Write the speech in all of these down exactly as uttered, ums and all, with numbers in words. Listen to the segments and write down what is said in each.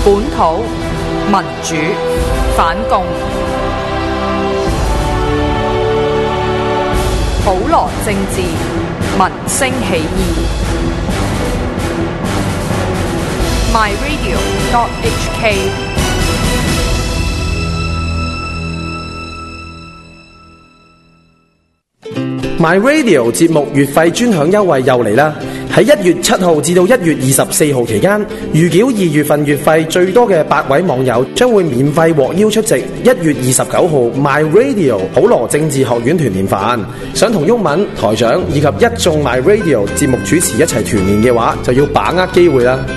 本土民主反共，普羅政治民聲起義。My Radio dot H K。 My Radio 節目月費專享優惠又嚟啦！喺一月七號至到一月二十四號期間，預繳二月份月費最多嘅八位網友將會免費獲邀出席一月二十九號 My Radio 普羅政治學院團年飯。想同毓民台長以及一眾 My Radio 節目主持一齊團年嘅話，就要把握機會啦！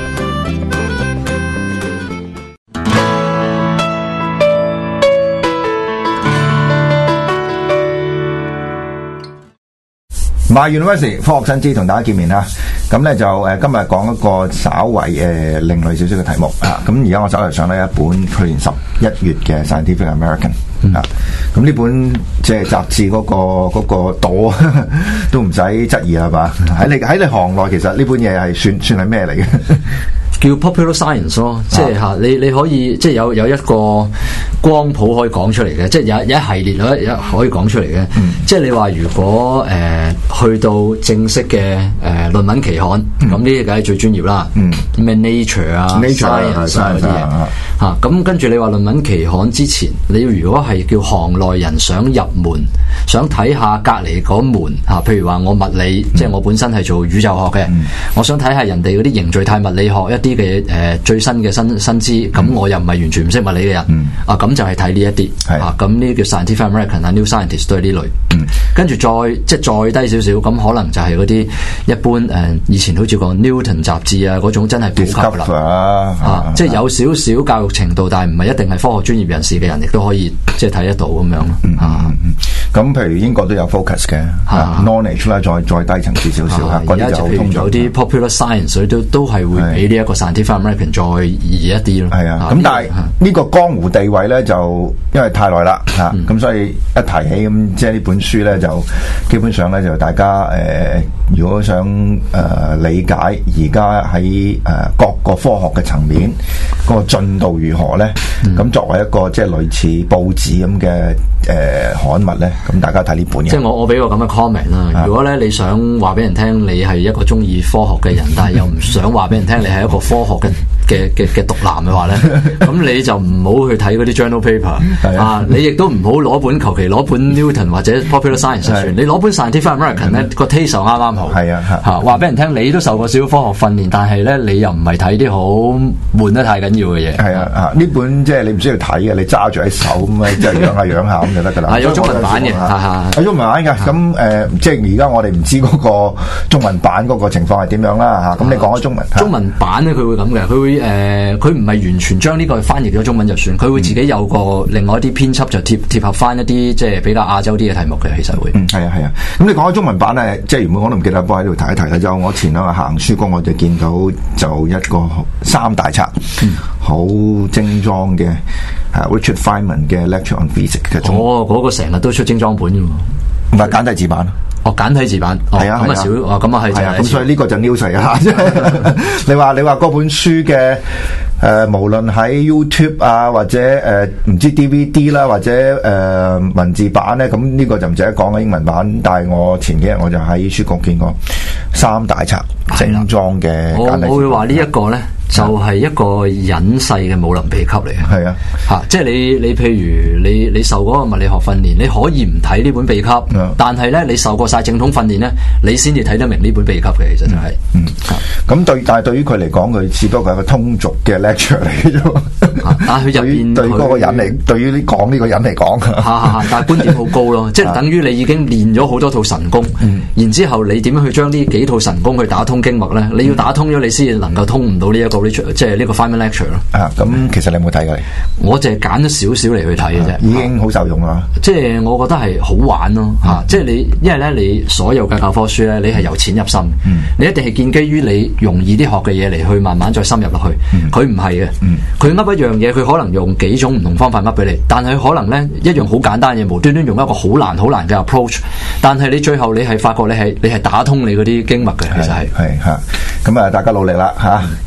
My University 科學新知同大家見面啦，咁咧就誒、呃、今日講一個稍為誒、呃、另類少少嘅題目啊，咁而家我手頭上咧一本去年十一月嘅 Scientific American、嗯、啊，咁呢本即係雜誌嗰、嗰個嗰、嗰個朵都唔使質疑啦吧？喺你喺你行內，其實呢本嘢係算算係咩嚟嘅？ 叫 popular science 咯，即係嚇你你可以即係有有一個光譜可以講出嚟嘅，即係有有一系列可以可以講出嚟嘅。嗯、即係你話如果誒、呃、去到正式嘅誒、呃、論文期刊，咁呢啲梗係最專業啦。咩、嗯、Nature 啊 ，Nature 啊嗰啲嘢嚇。咁跟住你話論文期刊之前，你如果係叫行內人想入門，想睇下隔離嗰門嚇，譬如話我物理，嗯、即係我本身係做宇宙學嘅，嗯、我想睇下人哋嗰啲凝聚態物理學一啲嘅誒最新嘅新新知，咁、嗯、我又唔係完全唔識物理嘅人，嗯、啊咁就係睇呢一啲，是啊咁呢叫 Scientific American 啊 New Scientist 都係呢類，嗯、跟住再即係再低少少，咁可能就係嗰啲一般誒、呃、以前好似講 Newton 雜誌啊嗰種真係普及啦，啊，啊即係有少少教育程度，但係唔係一定係科學專業人士嘅人，亦都可以即係睇得到咁樣咯， 嗯、啊。咁譬如英國都有 focus 嘅、啊、knowledge 啦，再再低層次少少嚇，嗰啲、啊、就通咗。有啲 popular science 都都係會比呢一個 Scientific American 再易一啲咯。係啊，咁、啊、但係呢個江湖地位咧，就因為太耐啦嚇，咁、嗯啊、所以一提起咁，即係呢本書咧，就基本上咧就大家誒、呃，如果想誒、呃、理解而家喺誒各個科學嘅層面嗰、那個進度如何咧，咁、嗯、作為一個即係類似報紙咁嘅誒刊物咧。咁大家睇呢本嘢， 即係我我俾個咁嘅 comment 啦。如果咧你想話俾人聽，你係一個中意科學嘅人，但係又唔想話俾人聽你係一個科學嘅嘅嘅嘅獨男嘅話咧，咁你就唔好去睇嗰啲 journal paper 啊！你亦都唔好攞本求其攞本 Newton 或者 popular science 算，你攞本 Scientific American 咧個 taste 啱啱好。係啊，嚇話俾人聽，你都受過少少科學訓練，但係咧你又唔係睇啲好悶得太緊要嘅嘢。係啊，啊呢本即係你唔需要睇嘅，你揸住喺手咁啊，即係養下養下咁就得㗎啦。係有中文版嘅。係中文版㗎，咁誒，即係而家我哋唔知嗰個中文版嗰個情況係點樣啦嚇。咁你講咗中文，中文版咧佢會咁嘅，佢會誒，佢唔係完全將呢個翻譯咗中文就算，佢會自己有個另外一啲編輯就貼貼合翻一啲即係比較亞洲啲嘅題目嘅，其實會。嗯，係啊係啊。咁你講咗中文版咧，即係原本我都唔記得，幫喺度提一提啦。就我前兩日行書局，我就見到就一個三大冊，好、嗯、精裝嘅。係 Richard Feynman 嘅 Lecture on Physics 嘅。哦，嗰、那個成日都出精裝本嘅喎，唔係簡體字版。哦，簡體字版。係啊，咁啊少。哦，咁啊係。係啊，咁所以呢個就 news 啊。你話你話嗰本書嘅誒、呃，無論喺 YouTube 啊，或者誒唔、呃、知 D V D 啦，或者誒、呃、文字版咧，咁呢個就唔使講嘅英文版。但係我前幾日我就喺書局見過三大冊精裝嘅簡體字。我我會話呢一個咧。就係一個隱世嘅武林秘笈嚟嘅，係啊，嚇！即係你你譬如你你受嗰個物理學訓練，你可以唔睇呢本秘笈，嗯、但係咧你受過晒正統訓練咧，你先至睇得明呢本秘笈嘅，其實就係、是，嗯，咁、嗯、對，但係對於佢嚟講，佢只不過係一個通俗嘅 lecture 嚟嘅啫。但係佢入邊對嗰個人嚟，對於講呢個人嚟講，嚇嚇但係觀點好高咯，即係等於你已經練咗好多套神功，嗯、然之後你點樣去將呢幾套神功去打通經脈咧？你要打通咗，你先至能夠通唔到呢一個。即係呢個 Feynman lecture 咯。啊，咁其實你有冇睇過？我淨係揀咗少少嚟去睇嘅啫，已經好受用啦。即係我覺得係好玩咯，嚇、啊！即係你，因為咧，你所有嘅教科書咧，你係由淺入深，嗯、你一定係建基於你容易啲學嘅嘢嚟去慢慢再深入落去。佢唔係嘅，佢噏、嗯、一樣嘢，佢可能用幾種唔同方法噏俾你，但係可能咧一樣好簡單嘅，無端端用一個好難好難嘅 approach， 但係你最後你係發覺你係你係打通你嗰啲經脈嘅，其實係係嚇。咁啊，大家努力啦嚇，咁啊。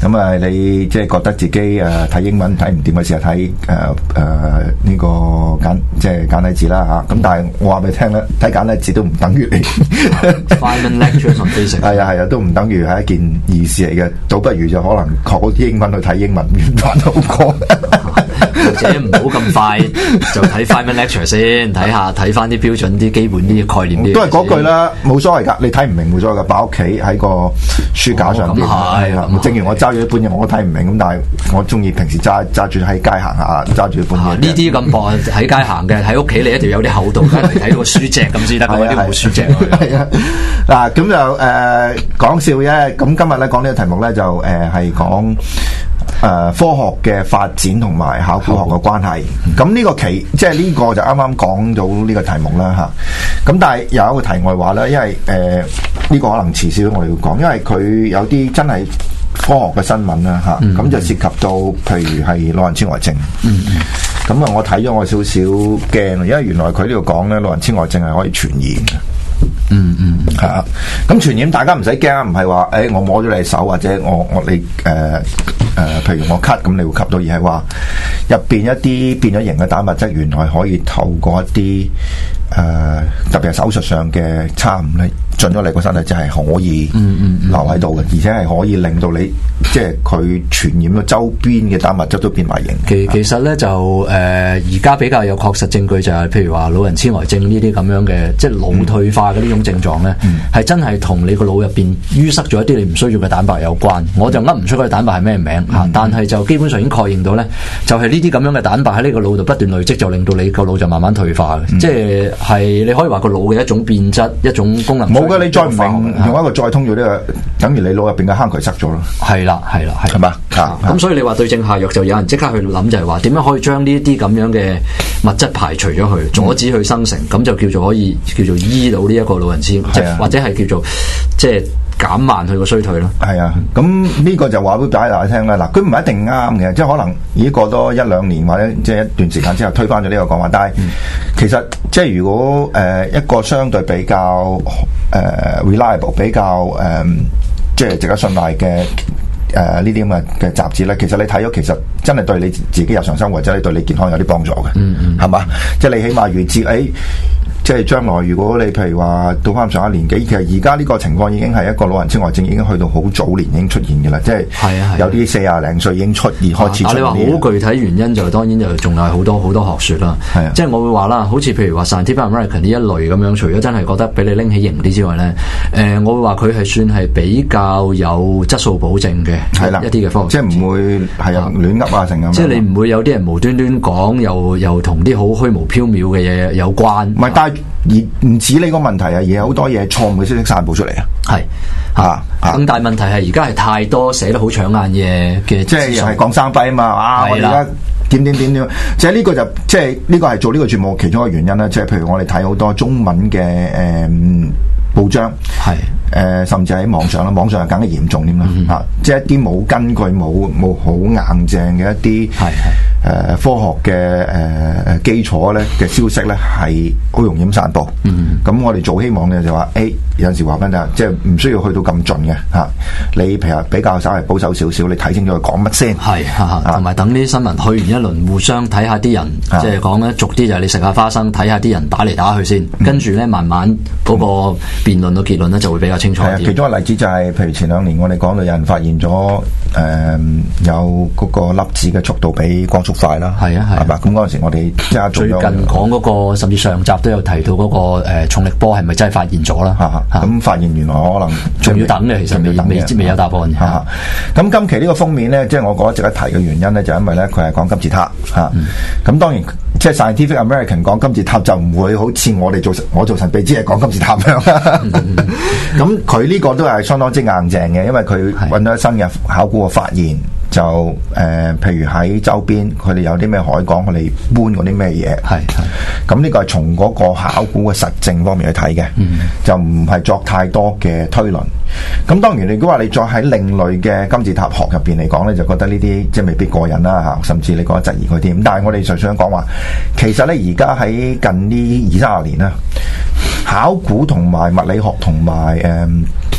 你即係覺得自己誒睇、呃、英文睇唔掂嘅時候睇誒誒呢個簡即係簡體字啦嚇。咁、啊、但係我話俾你聽咧，睇簡體字都唔等於你 Feynman lectures on physics 係啊係啊，都唔等於係一件易事嚟嘅，倒不如就可能學好啲英文去睇英文原版好過。 或者唔好咁快就睇 Feynman lecture 先，睇下睇翻啲標準啲基本啲概念啲。 都係嗰句啦，冇所謂㗎，你睇唔明冇所謂㗎，擺屋企喺個書架上邊。係啦、哦，正如我揸住一本嘢我都睇唔明，咁但係我中意平時揸揸住喺街行下，揸住一本嘢。呢啲咁薄喺街行嘅，喺屋企你一定要有啲厚度，嚟睇個書脊咁先得㗎，啲冇書脊。 係啊，嗱咁就誒講笑啫。咁今日咧講呢個題目咧就誒係講。誒、呃、科學嘅發展同埋考古學嘅關係，咁呢、嗯、個期即係呢個就啱啱講到呢個題目啦嚇。咁、啊、但係有一個題外話咧，因為誒呢、呃這個可能遲少少我哋要講，因為佢有啲真係科學嘅新聞啦嚇，咁、啊嗯、就涉及到譬如係老人痴呆症。咁啊、嗯，我睇咗我少少驚，因為原來佢呢度講咧，老人痴呆症係可以傳染嘅。嗯嗯，係啊，咁傳染大家唔使驚，唔係話誒我摸咗你手或者我我你誒誒、呃呃，譬如我咳咁你會吸到，而係話入邊一啲變咗形嘅蛋白質，原來可以透過一啲誒、呃、特別係手術上嘅差誤咧進咗你個身體，即係可以留喺度嘅，嗯嗯嗯、而且係可以令到你即係佢傳染到周邊嘅蛋白質都變埋形。 其其實咧就誒而家比較有確實證據就係、是，譬如話老人痴呆症呢啲咁樣嘅，即係腦退化嘅呢種症狀咧，係、嗯、真係同你個腦入邊淤塞咗一啲你唔需要嘅蛋白有關。我就噏唔出嗰個蛋白係咩名嚇，嗯、但係就基本上已經確認到咧，就係呢啲咁樣嘅蛋白喺呢個腦度不斷累積，就令到你個腦就慢慢退化嘅。嗯、即係係你可以話個腦嘅一種變質，一種功能。冇嘅， 你再唔明用一個再通咗呢、這個，等於你腦入邊嘅坑渠塞咗咯。 係啦，係啦，係嘛？ 咁所以你話對症下藥，就有人即刻去諗，就係話點樣可以將呢啲咁樣嘅物質排除咗去，阻止佢生成，咁、嗯、就叫做可以叫做醫到呢一個老人痴，即係、啊、或者係叫做即係減慢佢個衰退咯。 係啊，咁呢個就話俾大家聽啦。嗱，佢唔係一定啱嘅，即係可能已經過多一兩年或者即係一段時間之後推翻咗呢個講法。但係、嗯、其實即係如果誒、呃、一個相對比較誒、呃、reliable 比較誒、呃、即係值得信賴嘅。誒呢啲咁嘅嘅雜誌咧，其實你睇咗，其實真係對你自己日常生活或者你對你健康有啲幫助嘅，嗯嗯，係嘛？即係你起碼預知誒。即係將來，如果你譬如話到翻上一年紀，其實而家呢個情況已經係一個老人痴呆症，已經去到好早年已經出現嘅啦。即係有啲四廿零歲已經出現開始出現。啊，你話好具體原因就當然就仲有好多好多學説啦。係啊，即係我會話啦，好似譬如話 Scientific American 呢一類咁樣，除咗真係覺得俾你拎起型啲之外咧，誒、呃，我會話佢係算係比較有質素保證嘅，係啦，一啲嘅科學， 即係唔會係啊亂噏啊成咁。 即係你唔會有啲人無端端講，又又同啲好虛無縹緲嘅嘢有關。 唔係，但係而唔止呢個問題啊，而係好多嘢錯誤嘅消息散佈出嚟啊。係啊，更大問題係而家係太多寫得好搶眼嘢嘅， 即係又係講生輝啊嘛。啊，我哋而家點點點點，即係呢個就即係呢個係做呢個節目其中一個原因啦。即係譬如我哋睇好多中文嘅誒、嗯、報章，係誒、呃、甚至喺網上啦，網上係更加嚴重添啦。嚇、嗯啊，即係一啲冇根據、冇冇好硬淨嘅一啲係係。誒、呃、科學嘅誒誒基礎咧嘅消息咧係好容易咁散佈，咁、嗯、我哋做希望嘅就話，誒、欸、有陣時話俾你聽，即係唔需要去到咁盡嘅嚇。你譬如比較稍微保守少少，你睇清楚佢講乜先，係同埋等啲新聞去完一輪，互相睇下啲人，即係講咧俗啲就係你食下花生，睇下啲人打嚟打去先，嗯、跟住咧慢慢嗰個辯論嘅結論咧就會比較清楚啲。 其中一個例子就係、是，譬如前兩年我哋講到有人發現咗誒、呃、有嗰個粒子嘅速度比光速快啦，係啊係，係嘛？咁嗰陣時我哋即係最近講嗰個，甚至上集都有提到嗰個誒重力波係咪真係發現咗啦？ 咁發現原來可能仲要等嘅，其實未未未有答案嘅。 咁今期呢個封面咧，即係我覺得值得提嘅原因咧，就因為咧佢係講金字塔嚇。咁當然即係 Scientific American 講金字塔就唔會好似我哋做我做神秘之係講金字塔咁樣。咁佢呢個都係相當之硬淨嘅，因為佢揾到新嘅考古嘅發現。就誒、呃，譬如喺周邊，佢哋有啲咩海港，佢哋搬嗰啲咩嘢？係係。咁呢個係從嗰個考古嘅實證方面去睇嘅，嗯、就唔係作太多嘅推論。咁當然，如果話你再喺另類嘅金字塔學入邊嚟講咧，就覺得呢啲即係未必過癮啦嚇，甚至你覺得質疑佢添。但係我哋就想講話，其實咧而家喺近呢二三十年啦，考古同埋物理學同埋誒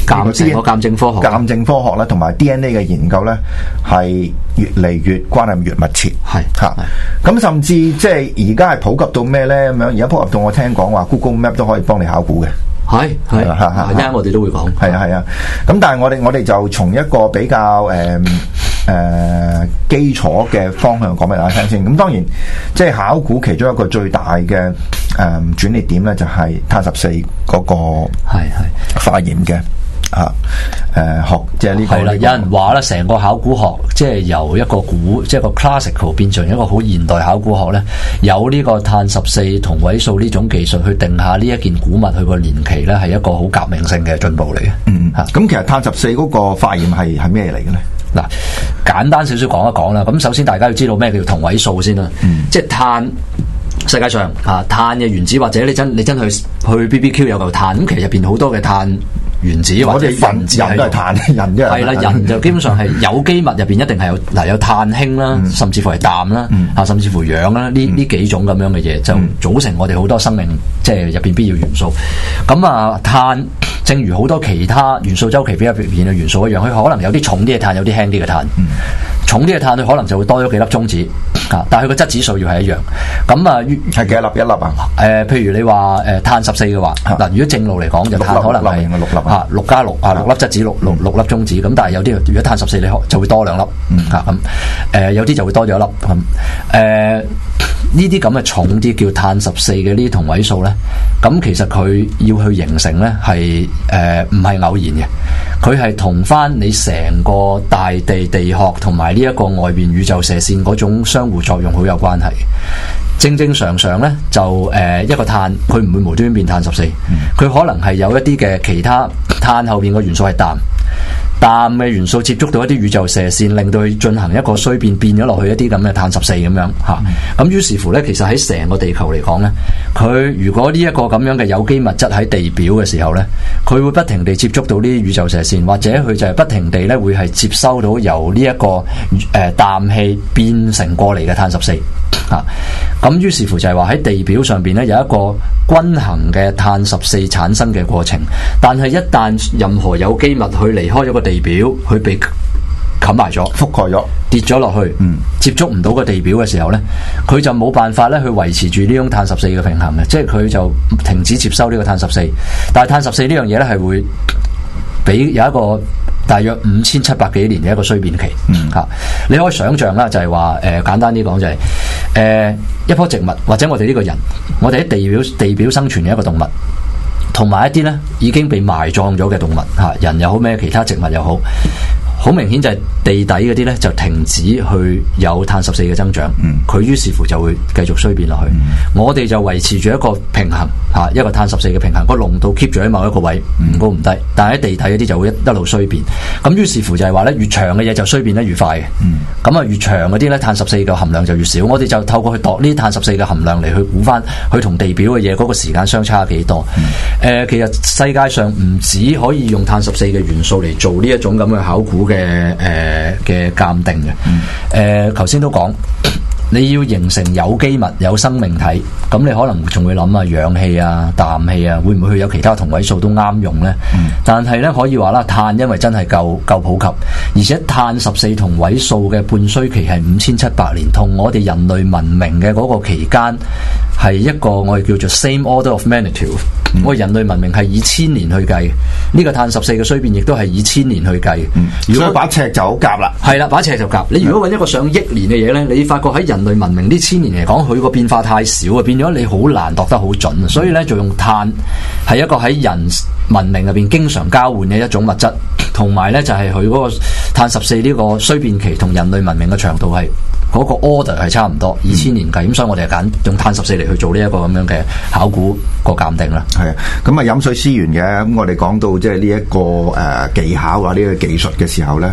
鑑證個鑑證科學、 鑑證科學咧，同埋 D N A 嘅研究咧，係越嚟越關係越密切。 係嚇，咁甚至即係而家係普及到咩咧？咁樣而家普及到我聽講話 Google Map 都可以幫你考古嘅。 係係係，一陣我哋都會講。 係啊係啊，咁但係我哋我哋就從一個比較誒誒、呃呃、基礎嘅方向講俾大家聽先。咁當然即係考古其中一個最大嘅誒、呃、轉捩點咧，就係碳十四嗰個係係化驗嘅。啊，誒、呃、學即係呢個。係啦，有人話咧，成個考古學即係由一個古，即係個 classical 變成一個好現代考古學咧，有呢個碳十四同位素呢種技術去定下呢一件古物佢個年期咧，係一個好革命性嘅進步嚟嘅。 嗯，嚇、啊。咁其實碳十四嗰個化驗係係咩嚟嘅咧？ 嗱，簡單少少講一講啦。咁首先大家要知道咩叫同位素先啦。嗯、即係碳。世界上啊，碳嘅原子或者你真你真去去 B B Q 有嚿碳，咁其實入邊好多嘅碳原子或者分子人都係碳，人啫係啦，人就基本上係有機物入邊一定係有嗱有碳氫啦，嗯、甚至乎係氮啦，嗯、啊甚至乎氧啦，呢呢幾種咁樣嘅嘢就組成我哋好多生命即係入邊必要元素。咁啊碳，正如好多其他元素周期表入邊嘅元素一樣，佢可能有啲重啲嘅碳，有啲輕啲嘅碳。嗯、重啲嘅碳佢可能就會多咗幾粒中子。啊！但係佢個質子數要係一樣，咁啊， 係幾多粒一粒啊？ 誒、呃，譬如你話誒碳十四嘅話，嗱、呃，如果正路嚟講就碳可能係六粒啊，六加六啊，六粒質子六六六粒中子，咁但係有啲如果碳十四你就會多兩粒，嚇咁誒，有啲就會多咗一粒咁誒。呢啲咁嘅重啲叫碳十四嘅呢啲同位素咧，咁其實佢要去形成咧係誒唔係偶然嘅，佢係同翻你成個大地地殼同埋呢一個外邊宇宙射線嗰種相互作用好有關係。正正常常咧就誒、呃、一個碳佢唔會無端端變碳十四，佢可能係有一啲嘅其他碳後邊個元素係氮。氮嘅元素接觸到一啲宇宙射線，令到佢進行一個衰變，變咗落去一啲咁嘅碳十四咁樣嚇。咁於、嗯、是乎咧，其實喺成個地球嚟講咧，佢如果呢一個咁樣嘅有機物質喺地表嘅時候咧，佢會不停地接觸到呢啲宇宙射線，或者佢就係不停地咧會係接收到由呢、這、一個誒、呃、氮氣變成過嚟嘅碳十四嚇。咁、啊、於是乎就係話喺地表上邊咧有一個均衡嘅碳十四產生嘅過程，但係一旦任何有機物去離開咗個地表，佢被冚埋咗、 覆蓋咗、 跌咗落去，嗯、接觸唔到個地表嘅時候呢，佢就冇辦法咧去維持住呢種碳十四嘅平衡嘅，即係佢就停止接收呢個碳十四。但係碳十四呢樣嘢呢，係會俾有一個大約五千七百幾年嘅一個衰變期。嗯，吓你可以想象啦，就係話誒簡單啲講就係、是、誒、呃、一棵植物或者我哋呢個人，我哋喺地表地表生存嘅一個動物。同埋一啲咧已經被埋葬咗嘅動物嚇，人又好咩，其他植物又好，好明顯就係地底嗰啲咧就停止去有碳十四嘅增長，佢、嗯、於是乎就會繼續衰變落去。嗯、我哋就維持住一個平衡嚇，一個碳十四嘅平衡，個濃度 keep 住喺某一個位，唔高唔低。但係喺地底嗰啲就會一一路衰變。咁於是乎就係話咧，越長嘅嘢就衰變得越快嘅。咁啊、嗯，越長嗰啲咧碳十四嘅含量就越少。我哋就透過去度呢啲碳十四嘅含量嚟去估翻，佢同地表嘅嘢嗰個時間相差幾多。嗯誒、呃，其實世界上唔止可以用碳十四嘅元素嚟做呢一種咁嘅考古嘅誒嘅鑑定嘅。誒、嗯，頭、呃、先都講，你要形成有機物、有生命體，咁你可能仲會諗啊，氧氣啊、氮氣啊，會唔會去有其他同位素都啱用呢？嗯、但係咧可以話啦，碳因為真係夠夠普及，而且碳十四同位素嘅半衰期係五千七百年，同我哋人類文明嘅嗰個期間係一個我哋叫做 same order of magnitude。我哋、嗯、人類文明係以千年去計，呢、這個碳十四嘅衰變亦都係以千年去計。嗯、如果把尺就好夾啦，係啦，把尺就夾。你如果揾一個上億年嘅嘢呢，你發覺喺人類文明呢千年嚟講，佢個變化太少啊，變咗你好難度得好準啊。所以呢，就用碳係一個喺人文明入邊經常交換嘅一種物質，同埋呢就係佢嗰個碳十四呢個衰變期同人類文明嘅長度係。嗰個 order 係差唔多，二千年計，咁、嗯、所以我哋係揀用碳十四嚟去做呢一個咁樣嘅考古個鑑定啦。係啊，咁啊飲水思源嘅，咁我哋講到即係呢一個誒、呃、技巧啊，呢、這個技術嘅時候咧，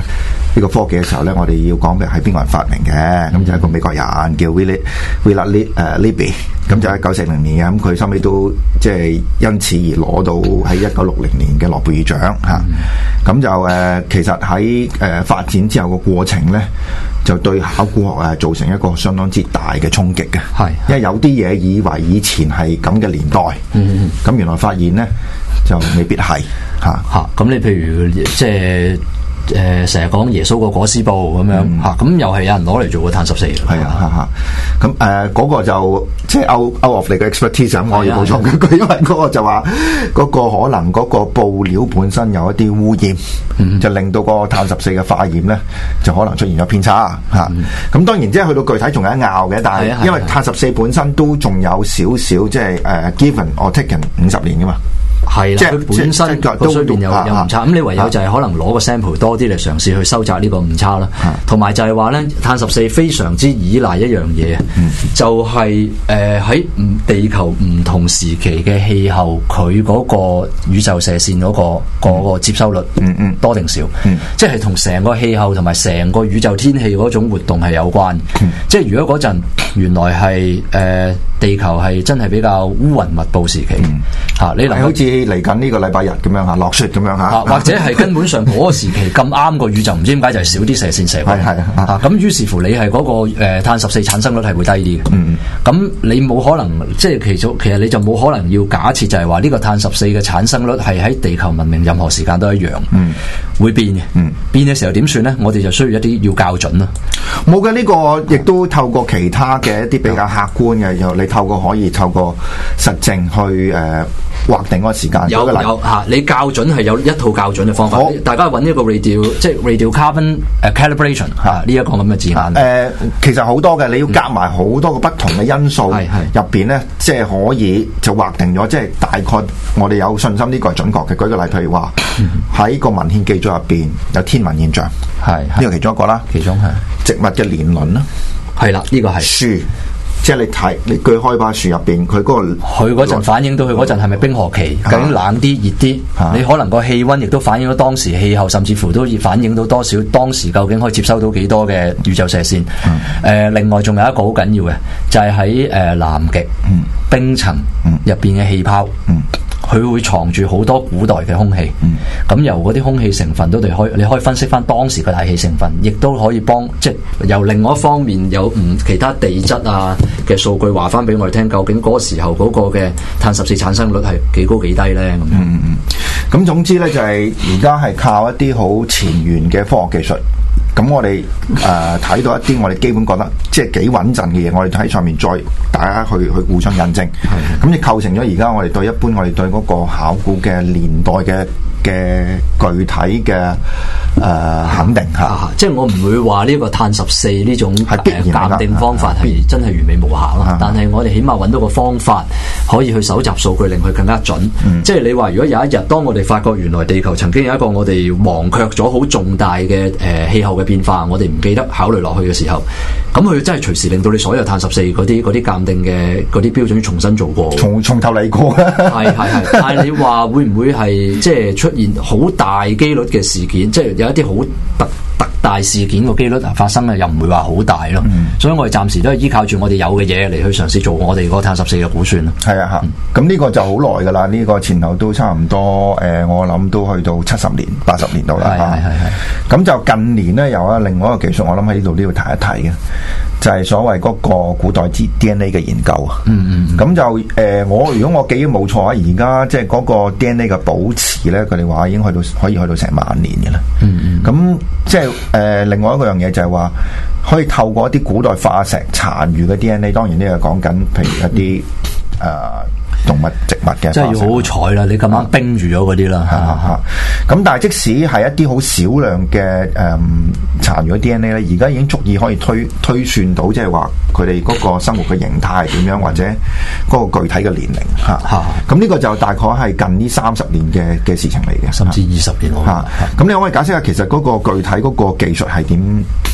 呢個科技嘅時候咧，我哋要講嘅係邊個人發明嘅？咁、嗯、就係一個美國人叫 Willy Willard Libby， 咁就喺一九四零年嘅，咁佢收尾都即係因此而攞到喺一九六零年嘅諾貝爾獎嚇。咁、嗯、就誒、呃，其實喺誒、呃、發展之後嘅過程咧，就對考古學誒造成一個相當之大嘅衝擊嘅。係，因為有啲嘢以為以前係咁嘅年代，咁、嗯、原來發現咧就未必係嚇嚇。 咁、啊、你譬如即係。誒成日講耶穌個裹屍布咁樣嚇，咁、嗯、又係有人攞嚟做個碳十四嘅。 係啊，咁誒嗰個就即係 out out of 你嘅 expertise 咁，我要補充佢，因為嗰個就話嗰個可能嗰個布料本身有一啲污染，嗯、就令到個碳十四嘅化驗咧就可能出現咗偏差嚇。咁、嗯啊、當然即係去到具體仲有得拗嘅，但係因為碳十四本身都仲有少少即係誒、uh, given or taken 五十年噶嘛。 係啦，佢本身個衰變有有誤差，咁、啊、你唯有就係可能攞個 sample 多啲嚟嘗試去收窄呢個誤差啦。同埋就係話咧，碳十四非常之依賴一樣嘢，嗯、就係誒喺地球唔同時期嘅氣候，佢嗰個宇宙射線嗰、嗰個、嗯、個接收率，嗯嗯，多定少，嗯、即係同成個氣候同埋成個宇宙天氣嗰種活動係有關。嗯、即係如果嗰陣原來係誒、呃、地球係真係比較烏雲密佈時期，嚇、嗯啊、你能好似嚟緊呢個禮拜日咁樣嚇，落雪咁樣嚇、啊， 或者係根本上嗰個時期咁啱個宇宙唔知點解就係少啲射線射過嚟，係係啊，咁於是乎你係嗰、那個誒、呃、碳十四產生率係會低啲嘅，嗯，咁你冇可能即係其實其實你就冇可能要假設就係話呢個碳十四嘅產生率係喺地球文明任何時間都一樣，嗯，會變嘅，嗯，變嘅時候點算咧？我哋就需要一啲要校準啦。 冇嘅，呢個亦都透過其他嘅一啲比較客觀嘅，又你透過可以透過實證去誒。呃劃定嗰個時間有有嚇，你校準係有一套校準嘅方法。好大家揾一個 radio 即係 radio carbon 誒 calibration 嚇呢一個咁嘅字眼。誒、 呃，其實好多嘅，你要夾埋好多個不同嘅因素入邊咧，即係可以就劃定咗，即係大概我哋有信心呢個係準確嘅。舉個例，譬如話喺個文獻記載入邊有天文現象，係呢個其中一個啦。 其中係植物嘅年輪啦， 係啦，呢個係樹。即係你睇，你鋸開把樹入邊，佢嗰、嗰個佢嗰陣反映到佢嗰陣係咪冰河期？究竟冷啲、熱啲？啊、你可能個氣溫亦都反映到當時氣候，甚至乎都反映到多少當時究竟可以接收到幾多嘅宇宙射線？誒、嗯呃，另外仲有一個好緊要嘅，就係喺誒南極、嗯、冰層入邊嘅氣泡。嗯嗯佢會藏住好多古代嘅空氣，咁、嗯、由嗰啲空氣成分都哋可以，你可以分析翻當時嘅大氣成分，亦都可以幫即係由另外一方面有唔其他地質啊嘅數據話翻俾我哋聽，究竟嗰個時候嗰個嘅碳十四產生率係幾高幾低咧？咁嗯嗯， 咁總之咧就係而家係靠一啲好前沿嘅科學技術。咁我哋誒睇到一啲我哋基本覺得即係幾穩陣嘅嘢，我哋喺上面再大家去去互相印證，咁亦構成咗而家我哋對一般我哋對嗰個考古嘅年代嘅嘅具體嘅誒、呃、肯定嚇、 啊，即係我唔會話呢個碳十四呢種鑑定方法係真係完美無瑕咯，但係我哋起碼揾到個方法可以去搜集數據，令佢更加準。嗯、即係你話如果有一日當我哋發覺原來地球曾經有一個我哋忘卻咗好重大嘅誒氣候嘅變化，我哋唔記得考慮落去嘅時候，咁佢真係隨時令到你所有碳十四嗰啲嗰啲鑑定嘅嗰啲標準重新做過， 從從頭嚟過。 係係係，但係你話會唔會係即係出現好大機率嘅事件，即係有一啲好特特大事件個機率發生咧，又唔會話好大咯。嗯、所以我哋暫時都係依靠住我哋有嘅嘢嚟去嘗試做我哋嗰碳十四嘅估算咯。係啊嚇，咁呢、嗯、個就好耐㗎啦。呢、呢個前後都差唔多誒、呃，我諗都去到七十年、八十年度啦。係係係。咁就近年咧有啊另外一個技術，我諗喺呢度都要提一提嘅，就係、是、所謂嗰個古代 D N A 嘅研究啊。嗯嗯。咁就誒、呃，我如果我記憶冇錯啊，而家即係嗰個 D N A 嘅保持咧，佢哋話已經去到可以去到成萬年嘅啦。嗯嗯。咁即係誒，另外一個樣嘢就係話，可以透過一啲古代化石殘餘嘅 D N A， 當然呢個講緊，譬如一啲誒、呃、動物、植物嘅， 即係要好好彩啦！你咁啱冰住咗嗰啲啦， 嚇咁但係即使係一啲好少量嘅誒殘餘嘅 D N A 咧，而家已經足以可以推推算到，即係話佢哋嗰個生活嘅形態係點樣，或者嗰個具體嘅年齡嚇。咁呢、啊、個就大概係近呢三十年嘅嘅事情嚟嘅， 甚至二十年喎。 嚇咁你可唔可以解釋下，其實嗰個具體嗰個技術係點？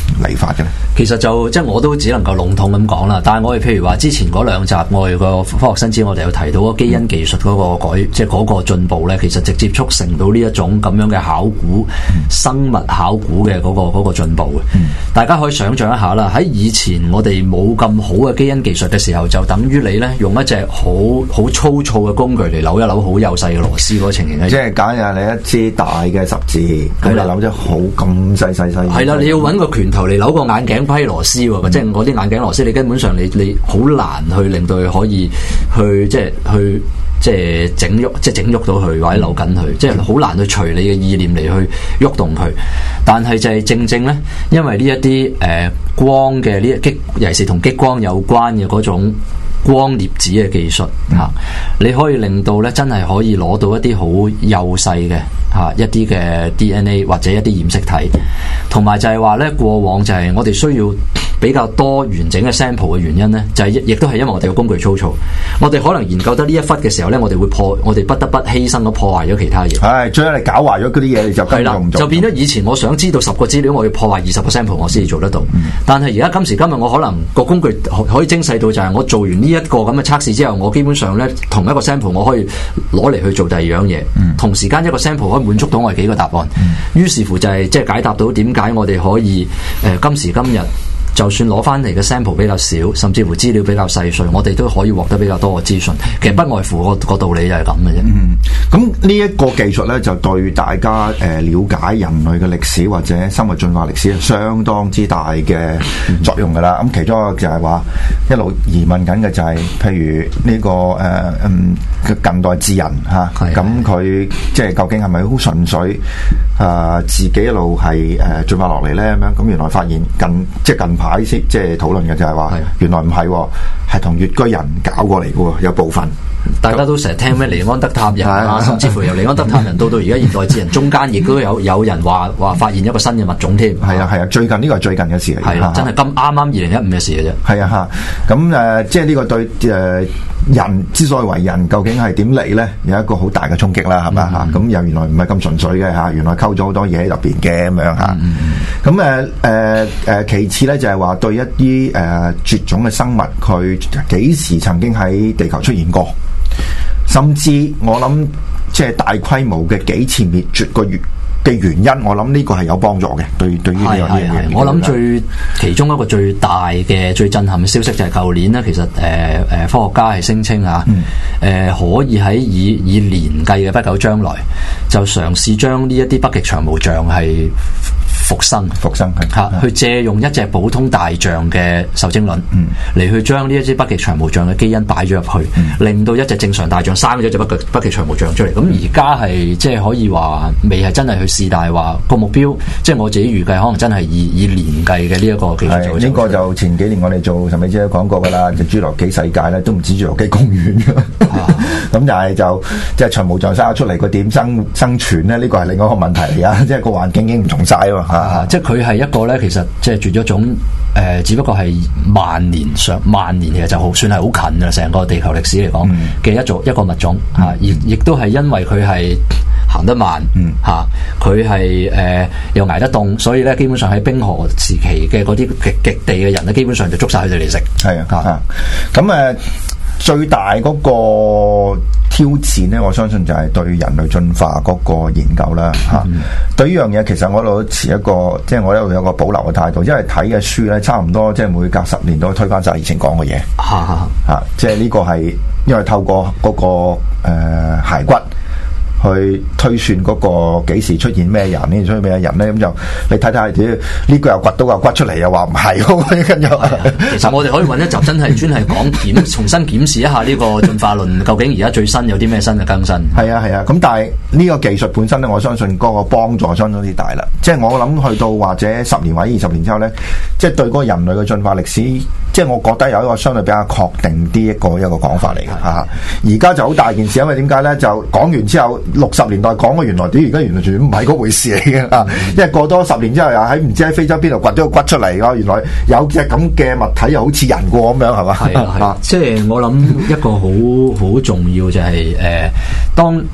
嚟法嘅咧？ 其實就即係我都只能夠籠統咁講啦。但係我哋譬如話之前嗰兩集我哋個科學新知，我哋有提到個基因技術嗰個改，即係嗰個進步咧，其實直接促成到呢一種咁樣嘅考古、嗯、生物考古嘅嗰、嗰個嗰、嗰個進步嘅。嗯、大家可以想象一下啦，喺以前我哋冇咁好嘅基因技術嘅時候，就等於你咧用一隻好好粗糙嘅工具嚟扭一扭好幼細嘅螺絲嗰個情形咧。 即係假如你一支大嘅十字，咁你扭咗好咁細細細。係啦， 你要揾個拳頭嚟扭個眼鏡批螺絲喎，嗯、即係嗰啲眼鏡螺絲，你根本上你你好難去令到佢可以去即係去即係整喐，即係整喐到佢或者扭緊佢，嗯、即係好難去隨你嘅意念嚟去喐動佢。但係就係正正咧，因為呢一啲誒光嘅呢激，尤其是同激光有關嘅嗰種光粒子嘅技術嚇，嗯、你可以令到咧真係可以攞到一啲好幼細嘅嚇一啲嘅 D N A 或者一啲染色體，同埋就係話咧過往就係我哋需要比較多完整嘅 sample 嘅原因咧，就係、是、亦都係因為我哋嘅工具粗糙，我哋可能研究得呢一忽嘅時候咧，我哋會破，我哋不得不犧牲咗破壞咗其他嘢。 係，最後你搞壞咗嗰啲嘢，你就根本就唔做。 就變咗以前我想知道十個資料，我要破壞二十個 sample 我先至做得到。嗯、但係而家今時今日，我可能個工具可以精細到就係我做完呢一個咁嘅測試之後，我基本上咧同一個 sample 我可以攞嚟去做第二樣嘢。嗯、同時間一個 sample 可以滿足到我哋幾個答案。嗯、於是乎就係即係解答到點解我哋可以誒、呃、今時今日。就算攞翻嚟嘅 sample 比較少，甚至乎資料比較細碎，我哋都可以獲得比較多嘅資訊。其實不外乎個個道理就係咁嘅啫。 嗯，咁呢一個技術咧，就對大家誒、呃、了解人類嘅歷史或者生物進化歷史係相當之大嘅作用㗎啦。咁、嗯、其中一個就係話一路疑問緊嘅就係、是，譬如呢、這個誒嗯嘅近代智人嚇，咁、啊、佢即係究竟係咪好純粹誒、呃、自己一路係誒進化落嚟咧咁樣？咁原來發現近即係近排。解釋即係討論嘅就係話，原來唔係，係同穴居人搞過嚟嘅，有部分。 大家都成日聽咩尼安德塔人啊，甚至乎由尼安德塔人到到而家現代智人，中間亦都有有人話話發現一個新嘅物種添。 係啊係啊，最近呢個係最近嘅事嚟。 係啦，真係咁啱啱二零一五嘅事嘅啫。 係啊嚇，咁誒，即係呢個對誒人之所以為人，究竟係點嚟咧？有一個好大嘅衝擊啦，係咪嚇？咁又原來唔係咁純粹嘅嚇，原來溝咗好多嘢喺入邊嘅咁樣嚇。咁誒誒誒，其次咧就係話對一啲誒絕種嘅生物，佢幾時曾經喺地球出現過？甚至我諗，即係大規模嘅幾次滅絕個原嘅原因，我諗呢個係有幫助嘅。對對於呢樣嘢， 我諗最其中一個最大嘅最震撼嘅消息就係舊年咧，其實誒誒、呃、科學家係聲稱啊，誒、嗯呃、可以喺以以年計嘅不久將來，就嘗試將呢一啲北極長毛象係復生， 復生係嚇，去借用一隻普通大象嘅受精卵，嗯，嚟去將呢一隻北極長毛象嘅基因擺咗入去，嗯、令到一隻正常大象生咗一隻北極北極長毛象出嚟。咁而家係即係可以話未係真係去試，但係話個目標，即係我自己預計，可能真係以以年計嘅呢一個技術做。 呢個就前幾年我哋做神秘之夜講過㗎啦，就侏羅紀世界咧都唔止侏羅紀公園㗎。咁但係就即係長毛象生咗出嚟，佢點生生存咧？呢個係另外一個問題嚟㗎，即係個環境已經唔同晒喎。 啊！即係佢係一個咧，其實即係絕咗種誒、呃，只不過係萬年上萬年，其實就好算係好近嘅，成個地球歷史嚟講嘅一種一個物種嚇，而亦都係因為佢係行得慢嚇，佢係誒又捱得凍，所以咧基本上喺冰河時期嘅嗰啲極極地嘅人咧，基本上就捉晒佢哋嚟食。 係啊嚇，咁誒、呃、最大嗰個挑戰咧，我相信就係對人類進化嗰個研究啦嚇。嗯、對呢樣嘢，其實我都持一個即係我一路有個保留嘅態度，因為睇嘅書咧，差唔多即係每隔十年都推翻晒以前講嘅嘢嚇嚇，即係呢個係因為透過嗰、嗰個誒、呃、骸骨去推算嗰個幾時出現咩人，呢出現咩人咧，咁就你睇睇啲呢個又掘到個骨出嚟，又話唔係，跟住其實我哋可以揾一集真係專係講檢重新檢視一下呢個進化論，究竟而家最新有啲咩新嘅更新？ 係啊係啊，咁但係呢個技術本身咧，我相信嗰個幫助相當之大啦。即係我諗去到或者十年或者二十年之後咧，即係對嗰個人類嘅進化歷史，即係我覺得有一個相對比較確定啲一個一個講法嚟嘅嚇。而家就好大件事，因為點解咧？就講完之後。六十年代講嘅原來點，而家原來全唔係嗰回事嚟嘅啊！因為過多十年之後又喺唔知喺非洲邊度掘咗個骨出嚟㗎，原來有隻咁嘅物體又好似人過咁樣係嘛？係啊係啊！ 即係我諗一個好好重要就係、是、誒、呃，當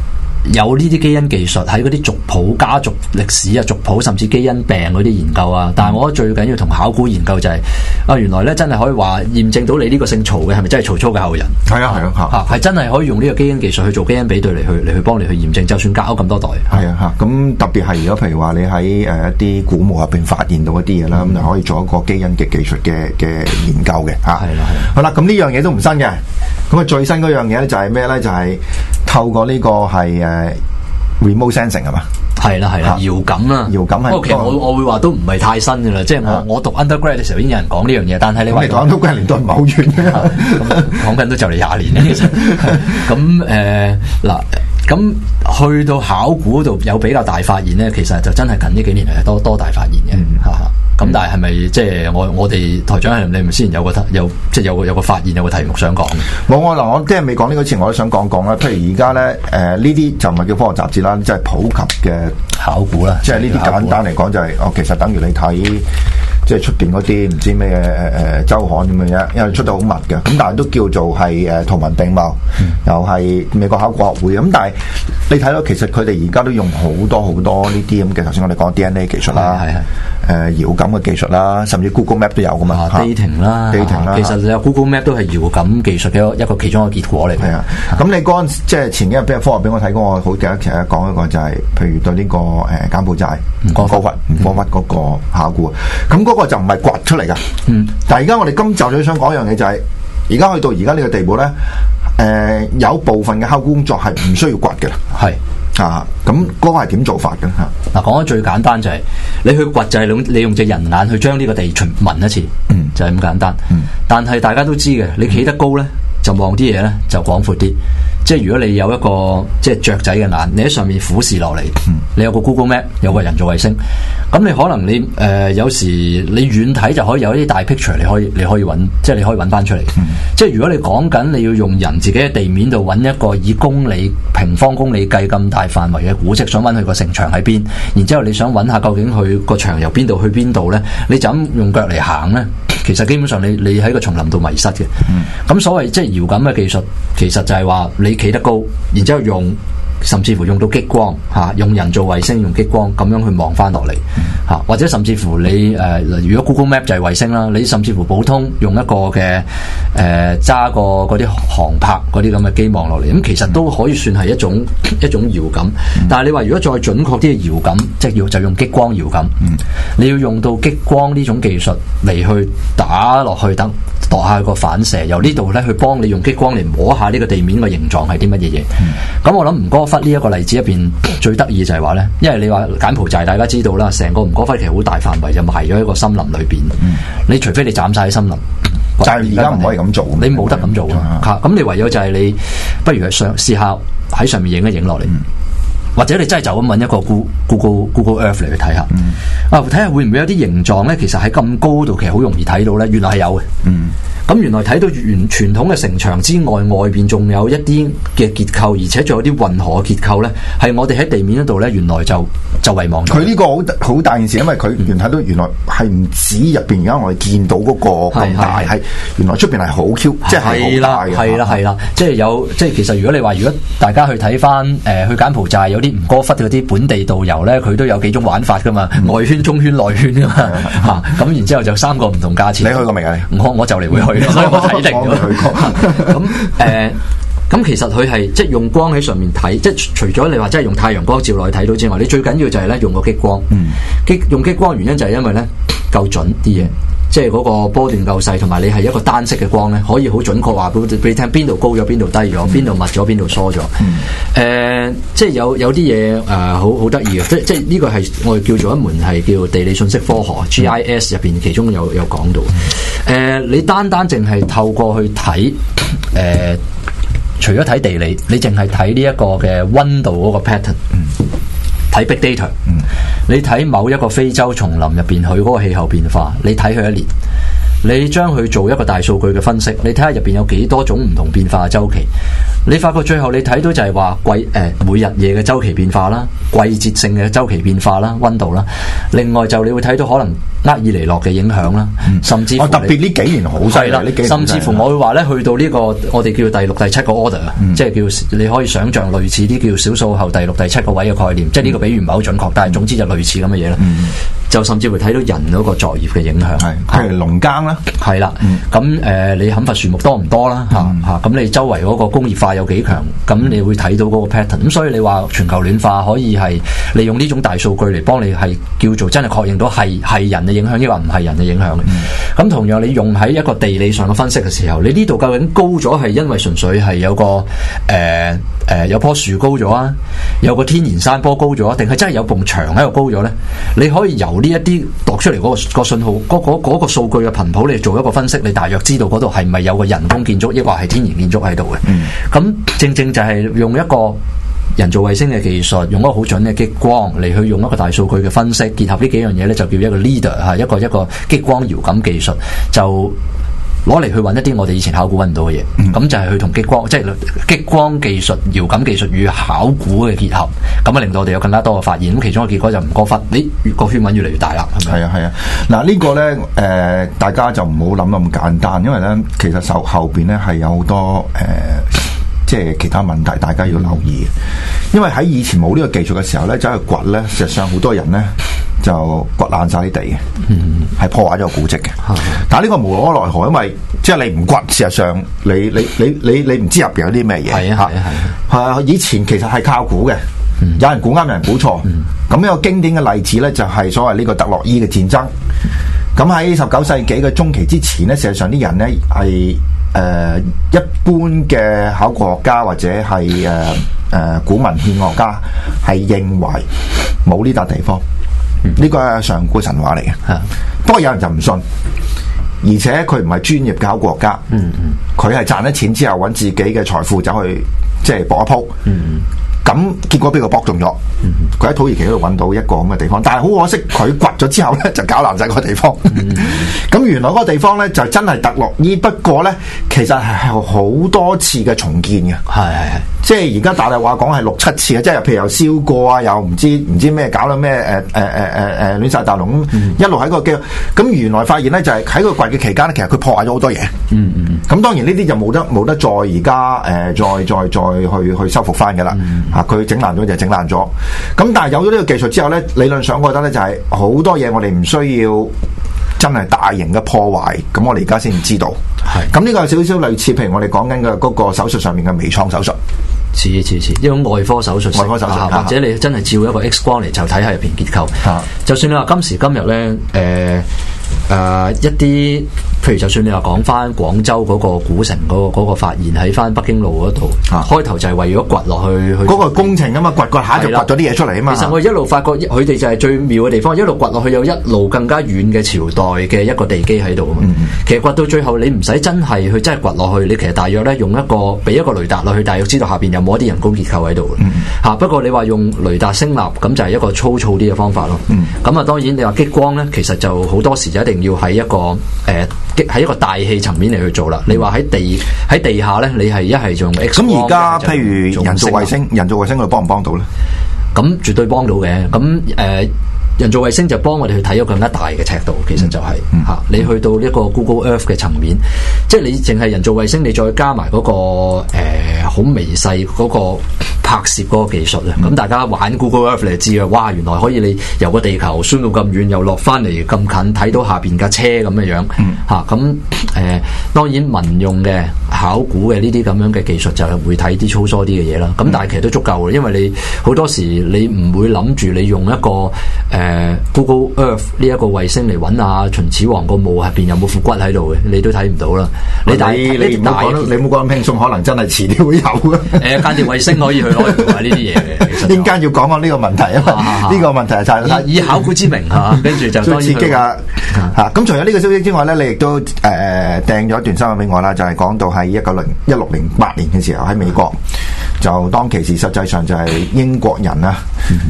有呢啲基因技術喺嗰啲族譜、家族歷史啊、族譜甚至基因病嗰啲研究啊。但係我覺得最緊要同考古研究就係、是、啊，原來咧真係可以話驗證到你呢個姓曹嘅係咪真係曹操嘅後人？係啊係啊嚇，係真係可以用呢個基因技術去做基因比對嚟去嚟去幫你去驗證，就算隔咗咁多代。係啊嚇，咁特別係如果譬如話你喺誒一啲古墓入邊發現到一啲嘢啦，咁、嗯、就可以做一個基因嘅技術嘅嘅研究嘅嚇。係啦係。好啦，咁呢樣嘢都唔新嘅。咁啊最新嗰樣嘢咧就係咩咧？就係、是、透過呢個係誒 remote sensing 係嘛？係啦係啦，遙感啦，遙感係。不過其實我我會話都唔係太新嘅啦，即係我我讀 undergrad 嘅時候已經有人講呢樣嘢，但係你話讀 undergrad 年代唔係好遠嘅，講緊都就嚟廿年嘅其實。咁誒嗱，咁去到考古度有比較大發現咧，其實就真係近呢幾年嚟多多大發現嘅嚇嚇。咁、嗯、但係係咪即係我我哋台長係你咪先有個有即係有個有個發現有個題目想講？冇我嗱，我即係未講呢個前，我都想講講啦。譬如而家咧誒呢啲就唔係叫科學雜誌啦，即係普及嘅考古啦。即係呢啲簡單嚟講就係、是、哦，其實等於你睇即係出邊嗰啲唔知咩誒誒週刊咁樣，因為出到好密嘅。咁但係都叫做係誒圖文並茂，嗯、又係美國考古學會咁。但係你睇到其實佢哋而家都用好多好多呢啲咁嘅，頭先我哋講 D N A 技術啦，誒遙感嘅技術啦，甚至 Google Map 都有噶嘛 dating 啦 dating 啦，其實有 Google Map 都係遙感技術嘅一個其中一個結果嚟嘅。係啊，咁你嗰陣即係前幾日俾科學俾我睇過，我好記得其實講一個就係、是，譬如對呢、這個誒、呃、柬埔寨吳哥窟吳哥窟嗰個考古，咁嗰、嗯、個就唔係掘出嚟噶。嗯，但係而家我哋今集就想講一樣嘢就係、是，而家去到而家呢個地步咧，誒、呃、有部分嘅考古工作係唔需要掘嘅啦。係。啊，咁嗰個係點做法嘅吓？嗱，講得最簡單就係、是、你去掘就係用你用隻人眼去將呢個地巡聞一次，嗯，就係咁簡單。嗯，但係大家都知嘅，你企得高咧，就望啲嘢咧就廣闊啲。即係如果你有一個即係雀仔嘅眼，你喺上面俯視落嚟，嗯、你有個 Google Map， 有個人造衛星，咁你可能你誒、呃、有時你遠睇就可以有一啲大 picture， 你可以你可以揾，即係你可以揾翻出嚟。嗯、即係如果你講緊你要用人自己喺地面度揾一個以公里平方公里計咁大範圍嘅古蹟，想揾佢個城牆喺邊，然之後你想揾下究竟佢個牆由邊度去邊度咧，你就咁用腳嚟行咧，其實基本上你你喺個叢林度迷失嘅。咁、嗯、所謂即係遙感嘅技術，其實就係話你企得高，然之後用甚至乎用到激光嚇、啊，用人造衛星用激光咁樣去望翻落嚟嚇，或者甚至乎你誒、呃，如果 Google Map 就係衛星啦，你甚至乎普通用一個嘅誒揸個嗰啲航拍嗰啲咁嘅機望落嚟，咁其實都可以算係一種一種遙感。但係你話如果再準確啲嘅遙感，即係要就用激光遙感，嗯、你要用到激光呢種技術嚟去打落去等。度下個反射，由呢度咧去幫你用激光嚟摸下呢個地面個形狀係啲乜嘢嘢。咁、嗯、我諗吳哥窟呢一個例子入邊最得意就係話咧，因為你話柬埔寨大家知道啦，成個吳哥窟其實好大範圍就埋咗喺個森林裏邊。嗯、你除非你斬晒啲森林，但係而家唔可以咁做，你冇得咁做啊！嚇、嗯，咁你唯有就係你，不如喺上試下喺上面影一影落嚟。嗯，或者你真係就咁揾一個 Google Google Earth 嚟去睇下，嗯、啊睇下會唔會有啲形狀咧？其實喺咁高度其實好容易睇到咧。原來係有嘅。嗯，咁原來睇到原傳統嘅城牆之外，外邊仲有一啲嘅結構，而且仲有啲混合嘅結構咧，係我哋喺地面嗰度咧，原來就就遺忘咗。佢呢個好好大件事，因為佢原睇到原來係唔止入邊而家我哋見到嗰個咁大，係原來出邊係好 Q， 即係好大嘅。係啦係啦，即係有即係其實如果你話如果大家去睇翻誒去柬埔寨有啲吳哥窟嗰啲本地導遊咧，佢都有幾種玩法噶嘛，嗯、外圈、中圈、內圈噶嘛，嚇咁然之後就三個唔同價錢。你去過未啊？我我就嚟會去，所以我睇定咗。咁誒，咁其實佢係即係用光喺上面睇，即係除咗你話即係用太陽光照落去睇到之外，你最緊要就係咧用個激光。嗯、激用激光原因就係因為咧夠準啲嘢。即係嗰個波段夠細，同埋你係一個單色嘅光咧，可以好準確話俾你聽邊度高咗，邊度低咗，邊度密咗，邊度疏咗。誒、嗯呃，即係有有啲嘢誒，好好得意嘅，即即係呢個係我哋叫做一門係叫地理信息科學 G I S 入邊，其中有有講到。誒、呃，你單單淨係透過去睇誒、呃，除咗睇地理，你淨係睇呢一個嘅溫度嗰個 pattern。睇 big data，、嗯、你睇某一個非洲叢林入邊佢嗰個氣候變化，你睇佢一年，你將佢做一個大數據嘅分析，你睇下入邊有幾多種唔同變化嘅周期， 你發覺最後你睇到就係話季誒每日夜嘅周期變化啦，季節性嘅周期變化啦，溫度啦。另外就你會睇到可能厄爾尼諾嘅影響啦，嗯、甚至乎、哦、 特別呢幾年好犀利啦， 甚至乎我會話咧，去到呢、這個我哋叫第六、第七個 order，、嗯、即係叫你可以想像類似啲叫小數後第六、第七個位嘅概念，嗯、即係呢個比喻唔係好準確，但係總之就類似咁嘅嘢啦。嗯、就甚至會睇到人嗰個作業嘅影響， 譬如農耕啦， 係啦，咁誒、呃、你砍伐樹木多唔多啦？嚇嚇、嗯，咁、啊、你周圍嗰個工業化有幾強？咁你會睇到嗰個 pattern。咁所以你話全球暖化可以係利用呢種大數據嚟幫你係叫做真係確認到係係人嘅影響，抑或唔係人嘅影響嘅。咁、嗯、同樣你用喺一個地理上嘅分析嘅時候，你呢度究竟高咗係因為純粹係有個誒誒、呃呃、有棵樹高咗啊，有個天然山坡高咗，定係真係有埲牆喺度高咗咧？你可以由呢一啲度出嚟嗰、那個、那個信號，嗰、那個嗰、那個數據嘅頻譜，你做一個分析，你大約知道嗰度係咪有個人工建築，抑或係天然建築喺度嘅。咁、嗯、正正就係用一個人造衛星嘅技術，用一個好準嘅激光嚟去用一個大數據嘅分析，結合呢幾樣嘢咧，就叫一個 leader 嚇，一個一個激光遙感技術，就攞嚟去揾一啲我哋以前考古揾唔到嘅嘢。咁、嗯、就係去同激光，即係激光技術、遙感技術與考古嘅結合，咁啊令到我哋有更加多嘅發現。咁其中嘅結果就唔過分，你越個圈紋越嚟越大啦。係咪？ 係啊係啊，嗱、啊這個、呢個咧誒，大家就唔好諗得咁簡單，因為咧其實後後邊咧係有好多誒。呃即係其他問題，大家要留意。因為喺以前冇呢個技術嘅時候咧，走去掘咧，事實上好多人咧就掘爛晒啲地嘅，係、嗯、破壞咗個古蹟嘅。嗯、但係呢個無可奈何，因為即係你唔掘，事實上你你你你你唔知入邊有啲咩嘢。係啊係啊係啊！以前其實係靠估嘅，嗯、有人估啱，有人估錯。咁、嗯、一個經典嘅例子咧，就係所謂呢個特洛伊嘅戰爭。咁喺十九世紀嘅中期之前咧，事實上啲人咧係。誒、呃、一般嘅考古學家或者係誒誒古文獻學家係認為冇呢笪地方，呢個係上古神話嚟嘅。嗯、不過有人就唔信，而且佢唔係專業嘅考古學家，佢係賺咗錢之後揾自己嘅財富走去即係搏一鋪。嗯咁結果俾佢搏中咗，佢喺土耳其嗰度揾到一個咁嘅地方，但係好可惜，佢掘咗之後咧就搞爛晒個地方。咁、嗯、原來嗰個地方咧就真係特洛伊，不過咧其實係好多次嘅重建嘅，係係係，即係而家大陸話講係六七次嘅，即係譬如又燒過啊，又唔知唔知咩搞到咩誒誒誒誒誒亂晒大龍咁，嗯、一路喺個機，咁原來發現咧就係喺個掘嘅期間咧，其實佢破壞咗好多嘢。嗯嗯，咁當然呢啲就冇得冇得再而家誒再再再去去修復翻㗎啦。嗯啊！佢整爛咗就整爛咗，咁但係有咗呢個技術之後咧，理論上我覺得咧就係好多嘢我哋唔需要真係大型嘅破壞，咁我哋而家先知道。係咁呢個有少少類似，譬如我哋講緊嘅嗰個手術上面嘅微創手術， 似似似一種外科手術， 外科手術，啊、 或者你真係照一個 X 光嚟就睇下入邊結構。啊、就算你話今時今日咧，誒、呃。誒、呃，一啲譬如就算你話講翻廣州嗰個古城嗰、嗰個、嗰個發現喺翻北京路嗰度，啊、開頭就係為咗掘落去，嗰個工程啊嘛，掘掘下就掘咗啲嘢出嚟啊嘛。 其實我一路發覺佢哋就係最妙嘅地方，一路掘落去有一路更加遠嘅朝代嘅一個地基喺度啊嘛。嗯、其實掘到最後你唔使真係去真係掘落去，你其實大約咧用一個俾一個雷達落去，大約知道下邊有冇一啲人工結構喺度嘅。吓、嗯，不過你話用雷達聲納咁就係一個粗糙啲嘅方法咯。咁啊、嗯，當然你話激光咧，其實就好多時就一定要喺一個誒，喺、呃、一個大氣層面嚟去做啦。你話喺地喺地下咧，你係一係用 X 光。咁而家譬如人造衛星，人造衛星佢幫唔幫到咧？咁絕對幫到嘅。咁誒、呃，人造衛星就幫我哋去睇一個更加大嘅尺度。其實就係、是、吓、嗯啊，你去到呢個 Google Earth 嘅層面，即係你淨係人造衛星，你再加埋嗰、那個誒好、呃、微細嗰個拍攝嗰個技術啊。咁、嗯、大家玩 Google Earth 你就知啊，哇！原來可以你由個地球宣到咁遠，又落翻嚟咁近，睇到下邊架車咁嘅樣吓。咁誒、嗯啊呃，當然民用嘅考古嘅呢啲咁樣嘅技術就係會睇啲粗疏啲嘅嘢啦。咁、嗯、但係其實都足夠嘅，因為你好多時你唔會諗住你用一個誒、呃、Google Earth 呢一個衛星嚟揾下秦始皇個墓入邊有冇副骨喺度嘅，你都睇唔到啦。你大你唔好講，你唔好講咁輕鬆，可能真係遲啲會有嘅。誒，間諜衛星可以去攞嚟做下呢啲嘢嘅。 點解要講講呢個問題啊？呢個問題就係以考古之名嚇，跟住就最刺激啊！嚇咁除咗呢個消息之外咧，你亦都誒掟咗一段新聞俾我啦，就係講到喺一九零一六零八年嘅時候喺美國，就當其時實際上就係英國人啊。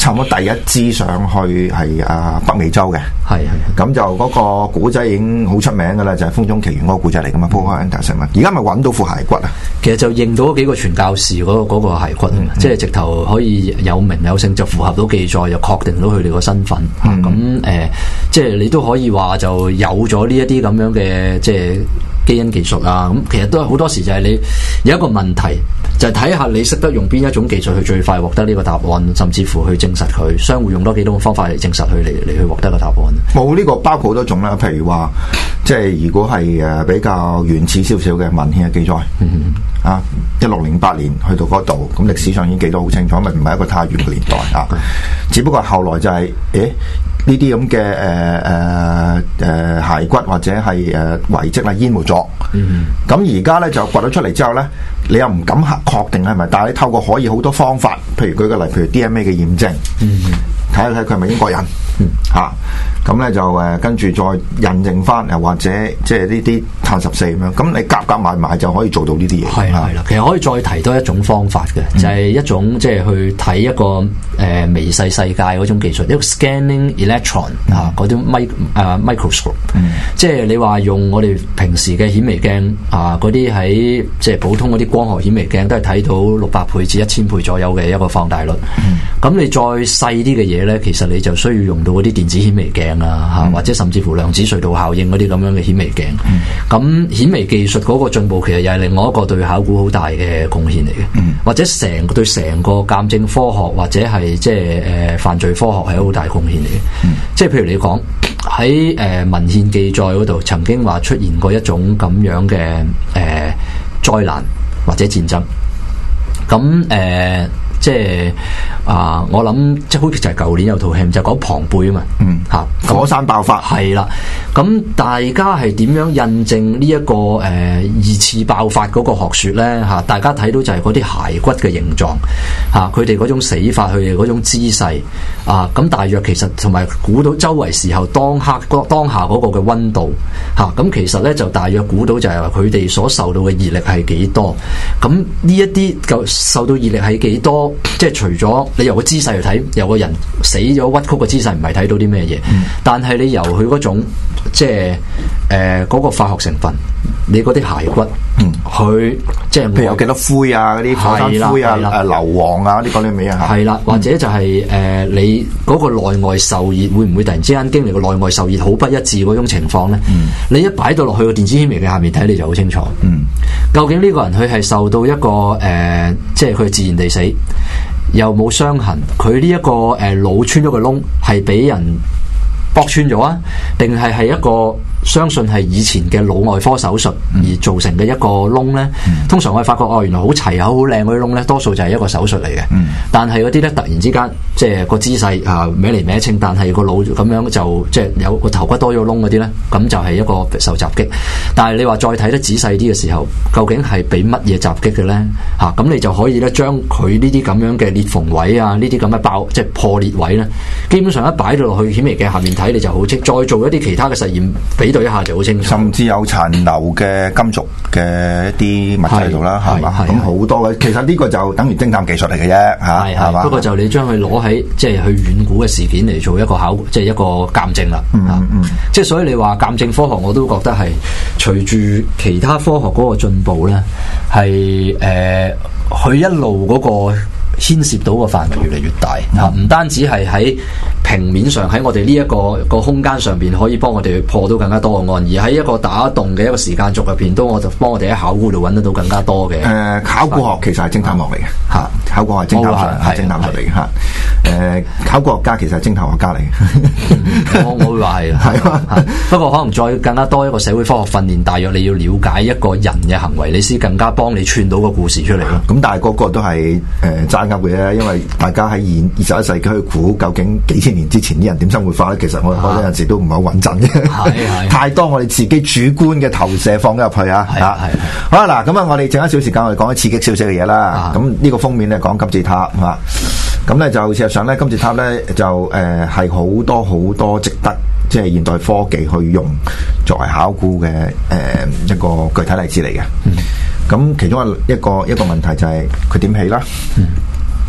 差唔多第一支上去係啊北美洲嘅， 係係。 咁就嗰個古仔已經好出名㗎啦，就係、是《風中奇緣》嗰個古仔嚟㗎嘛。Pocahontas 而家咪揾到副骸骨啊？ 其實就認到幾個傳教士嗰、那個嗰、那個骸骨，嗯、即係直頭可以有名有姓，就符合到記載，又確定到佢哋個身份。咁誒、嗯呃，即係你都可以話就有咗呢一啲咁樣嘅即係基因技術啊。咁其實都好多時就係你有一個問題，就係睇下你識得用邊一種技術去最快獲得呢個答案，甚至乎去證實佢。相互用多幾種方法嚟證實佢嚟嚟去獲得個答案。 冇呢、這個包括好多種啦，譬如話即係如果係誒比較原始少少嘅文獻嘅記載。嗯啊！一六零八年去到嗰度，咁歷史上已經記得好清楚，因為唔係一個太遠嘅年代啊。只不過後來就係、是，誒呢啲咁嘅誒誒誒骸骨或者係誒遺跡啦淹沒咗。咁而家咧就掘咗出嚟之後咧，你又唔敢確定係咪，但係你透過可以好多方法，譬如舉個例，譬如 D N A 嘅驗證，睇下睇佢係咪英國人嚇。咁咧就誒跟住再印證翻，又或者即係呢啲碳十四咁樣，咁你夾夾埋埋就可以做到呢啲嘢。 係啦，係啦，其實可以再提多一種方法嘅，嗯、就係一種即係去睇一個誒、呃、微細世界嗰種技術，一個 scanning electron、嗯、啊嗰啲 mic 啊 microscope，、嗯、即係你話用我哋平時嘅顯微鏡啊嗰啲喺即係普通嗰啲光學顯微鏡都係睇到六百倍至一千倍左右嘅一個放大率。咁、嗯、你再細啲嘅嘢咧，其實你就需要用到嗰啲電子顯微鏡。啊，吓或者甚至乎量子隧道效應嗰啲咁樣嘅顯微鏡，咁、嗯、顯微技術嗰個進步，其實又係另外一個對考古好大嘅貢獻嚟嘅，嗯、或者成對成個鑑證科學或者係即係誒犯罪科學係好大貢獻嚟嘅。嗯、即係譬如你講喺誒文獻記載嗰度，曾經話出現過一種咁樣嘅誒災難或者戰爭，咁誒。呃即係啊、呃，我諗即係好似就係舊年有套戲就講龐貝啊嘛，嗯吓火山爆發係啦，咁大家係點樣印證呢、這、一個誒、呃、二次爆發嗰個學說咧吓？大家睇到就係嗰啲骸骨嘅形狀吓，佢哋嗰種死法，佢哋嗰種姿勢啊，咁大約其實同埋估到周圍時候當刻當下嗰個嘅溫度吓，咁、啊、其實咧就大約估到就係話佢哋所受到嘅熱力係幾多，咁呢一啲就受到熱力係幾多？即係除咗你由個姿勢去睇，由個人死咗屈曲個姿勢唔係睇到啲咩嘢，嗯、但係你由佢嗰種即係誒嗰個化學成分，你嗰啲骸骨，佢、嗯、即係譬如有幾多灰啊，嗰啲火山灰啊，誒硫磺啊，呢個啲咩啊？ 係啦，或者就係、是、誒、呃、你嗰個內外受熱會唔會突然之間經歷個內外受熱好不一致嗰種情況咧？嗯、你一擺到落去個電子顯微鏡下面睇，你就好清楚。嗯、究竟呢個人佢係受到一個誒、呃，即係佢自然地死，又冇傷痕，佢呢一個誒腦穿咗個窿，係俾人剝穿咗啊？定係係一個相信係以前嘅腦外科手術而造成嘅一個窿呢？嗯、通常我哋發覺哦，原來好齊口好靚嗰啲窿呢，多數就係一個手術嚟嘅。嗯、但係嗰啲呢，突然之間即係個姿勢啊歪嚟歪清，但係個腦咁樣就即係有個頭骨多咗窿嗰啲呢，咁就係一個受襲擊。但係你話再睇得仔細啲嘅時候，究竟係俾乜嘢襲擊嘅呢？嚇、啊，咁你就可以咧將佢呢啲咁樣嘅裂縫位啊，呢啲咁嘅爆即係破裂位呢，基本上一擺到落去顯微鏡下面睇，你就好清。再做一啲其他嘅實驗，比對一下就好清楚。 甚至有殘留嘅金屬嘅一啲物質喺度啦，係嘛？咁好多嘅，其實呢個就等於偵探技術嚟嘅啫，嚇係嘛？ 不過就你將佢攞喺即係去遠古嘅事件嚟做一個考，即係一個鑑證啦。嗯嗯，即係所以你話鑑證科學，我都覺得係隨住其他科學嗰個進步咧，係誒佢一路嗰個牽涉到個範圍越嚟越大嚇，唔單止係喺平面上喺我哋呢一個個空間上邊可以幫我哋破到更加多嘅案，而喺一個打洞嘅一個時間軸入邊，都我就幫我哋喺考古度揾得到更加多嘅。誒、 呃，考古學其實係偵探學嚟嘅嚇，考古係偵探學係偵探學嚟嘅嚇。誒，考古學家其實係偵探學家嚟嘅。我我會話係係，不過可能再更加多一個社會科學訓練，大約你要了解一個人嘅行為，你先更加幫你串到個故事出嚟咯。 咁但係個個都係誒齋噏嘅啫，因為大家喺現二十一世紀去估究竟幾千年之前啲人點生活化咧，其實我我有陣時都唔係好穩陣嘅，太多我哋自己主觀嘅投射放咗入去啊！係係好啦，嗱咁啊，我哋剩一小時間，我哋講啲刺激少少嘅嘢啦。咁呢個封面咧講金字塔啊，咁咧就事實上咧金字塔咧就誒係好多好多值得即係現代科技去用作為考古嘅誒一個具體例子嚟嘅。咁其中一個一個問題就係佢點起啦？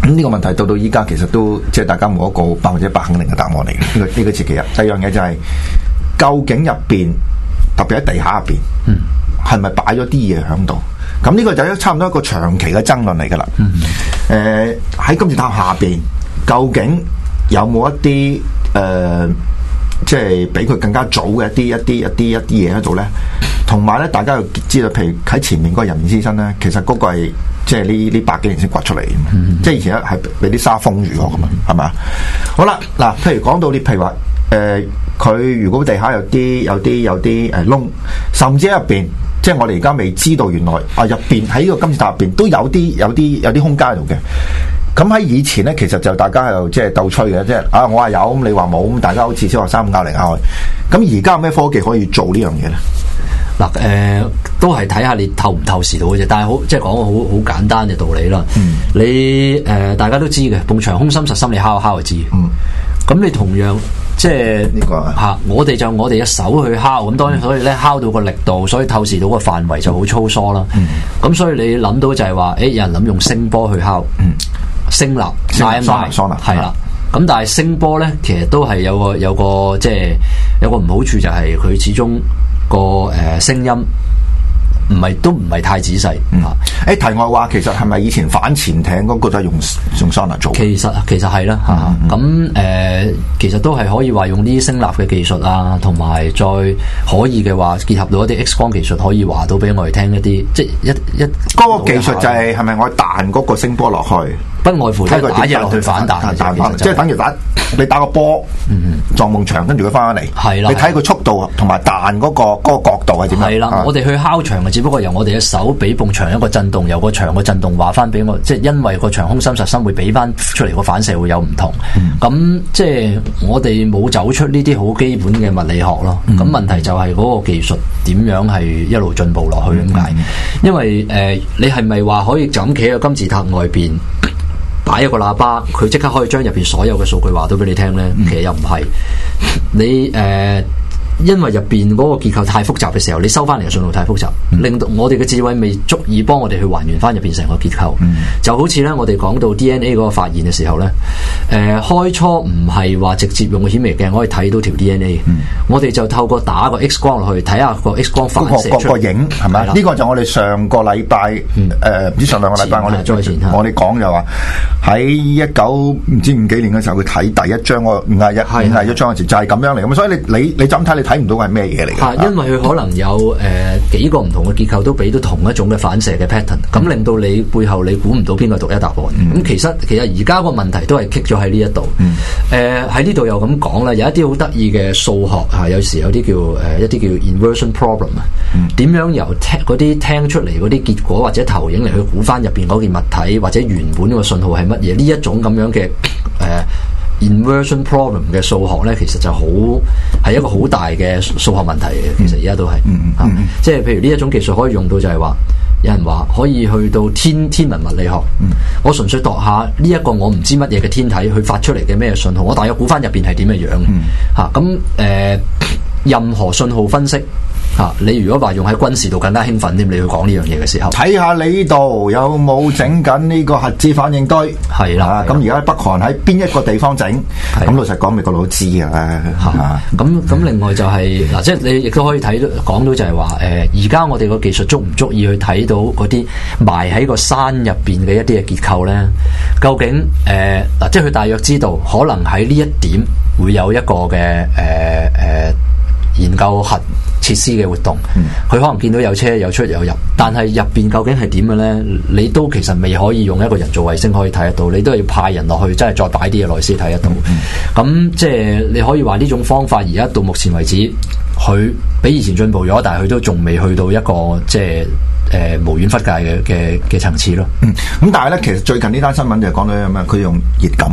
咁呢個問題到到依家其實都即係大家冇一個百分之百肯定嘅答案嚟嘅。呢、這個呢、這個自己啊。第二樣嘢就係、是、究竟入邊特別喺地下入邊，係咪擺咗啲嘢喺度？咁呢個就係差唔多一個長期嘅爭論嚟㗎啦。誒、呃、喺金字塔下邊究竟有冇一啲誒、呃、即係比佢更加早嘅一啲一啲一啲一啲嘢喺度咧？同埋咧，大家要知道，譬如喺前面嗰個人面獅身咧，其實嗰個係即係呢呢百幾年先掘出嚟，嗯、即係以前係俾啲沙封住咗㗎嘛，係咪啊？好啦，嗱，譬如講到你，譬如話誒，佢、呃、如果地下有啲有啲有啲誒窿，甚至喺入邊，即係我哋而家未知道原來啊入邊喺呢個金字塔入邊都有啲有啲有啲空間喺度嘅。咁喺以前咧，其實就大家喺度即係鬥吹嘅，即係啊我話有，咁你話冇，咁大家好似小學生咁拗嚟拗去。咁而家有咩科技可以做呢樣嘢咧？ 嗱，誒、呃，都係睇下你透唔透視到嘅啫，但係好即係講個好好簡單嘅道理啦。嗯、你誒、呃，大家都知嘅，埲牆空心實心，你敲一敲就知。嗯，咁你同樣即係呢個吓，我哋就我哋嘅手去敲，咁當然所以咧敲到個力度，所以透視到個範圍就好粗疏啦。咁、嗯、所以你諗到就係話，誒，有人諗用聲波去敲，嗯、聲納、拉一拉，係啦。咁但係聲波咧，其實都係有個有個即係有個唔好處，就係佢始終。個誒聲音唔係都唔係太仔細。嗯， 誒、欸、題外話，其實係咪以前反潛艇嗰個都係用用 sonar 做？ 其實其實係啦嚇，咁誒、嗯呃、其實都係可以話用啲聲納嘅技術啊，同埋再可以嘅話結合到一啲 X 光技術，可以話到俾我哋聽一啲，即係一一嗰個技術就係係咪我彈嗰個聲波落去？ 不外乎睇佢打嘢落去反彈， 彈翻，即係等於打你打個波，撞埲牆，跟住佢翻返嚟。係啦，你睇佢速度同埋彈嗰個嗰個角度係點樣？係啦， 我哋去敲牆嘅，只不過由我哋嘅手俾埲牆一個震動，由個牆個震動話翻俾我，即係因為個牆空心實心會俾翻出嚟個反射會有唔同。咁即係我哋冇走出呢啲好基本嘅物理學咯。咁問題就係嗰個技術點樣係一路進步落去咁解？因為誒，你係咪話可以就咁企喺金字塔外邊？擺一個喇叭，佢即刻可以將入邊所有嘅數據話到俾你聽呢？嗯、其實又唔係，你誒。呃因為入邊嗰個結構太複雜嘅時候，你收翻嚟嘅信號太複雜，嗯、令到我哋嘅智慧未足以幫我哋去還原翻入邊成個結構。嗯、就好似咧，我哋講到 D N A 嗰個發現嘅時候咧，誒、呃、開初唔係話直接用個顯微鏡可以睇到條 D N A，嗯、我哋就透過打個 X 光落去睇下個 X 光反射出個影係咪？呢的個就我哋上個禮拜誒唔知上兩個禮拜我哋再前我哋講就話喺一九唔知五幾年嘅時候，佢睇第一張個五廿一五廿一張嘅時就係咁樣嚟，咁所以你你你怎睇你？睇唔到係咩嘢嚟嘅？ 因為佢可能有誒、呃、幾個唔同嘅結構都俾到同一種嘅反射嘅 pattern，咁、嗯、令到你背後你估唔到邊個獨一答案。咁、嗯、其實其實而家個問題都係棘咗喺呢一度。誒喺呢度又咁講啦，有一啲好得意嘅數學嚇、啊，有時有啲叫誒、呃、一啲叫 inversion problem 啊、嗯。點樣由聽嗰啲聽出嚟嗰啲結果或者投影嚟去估翻入邊嗰件物體或者原本個信號係乜嘢？呢一種咁樣嘅誒。呃Inversion problem 嘅數學咧，其實就好係一個好大嘅數學問題嘅。其實而家都係，嗯嗯嗯、即係譬如呢一種技術可以用到就係話，有人話可以去到天天文物理學。嗯、我純粹度下呢一個我唔知乜嘢嘅天體，去發出嚟嘅咩信號，我大約估翻入邊係點嘅樣嘅。嚇咁誒，任何信號分析。嚇、啊！你如果話用喺軍事度更加興奮添，你去講呢樣嘢嘅時候， 睇下你度有冇整緊呢個核子反應堆？係啦，咁而家北韓喺邊一個地方整？咁的老實講，美國佬都知㗎啦。 咁咁另外就係、是、嗱，即係你亦都可以睇到講到就係話，誒而家我哋個技術足唔足以去睇到嗰啲埋喺個山入邊嘅一啲嘅結構咧？究竟誒嗱、呃，即係佢大約知道，可能喺呢一點會有一個嘅誒誒研究核設施嘅活動，佢、嗯、可能見到有車有出有入，但係入邊究竟係點嘅咧？你都其實未可以用一個人造衛星可以睇得到，你都係要派人落去，真係再擺啲嘢落去先睇得到。咁、嗯、即係你可以話呢種方法，而家到目前為止，佢比以前進步咗，但係佢都仲未去到一個即係誒、呃、無遠弗屆嘅嘅嘅層次咯。 嗯，咁但係咧，其實最近呢單新聞就係講到咩？佢用熱感。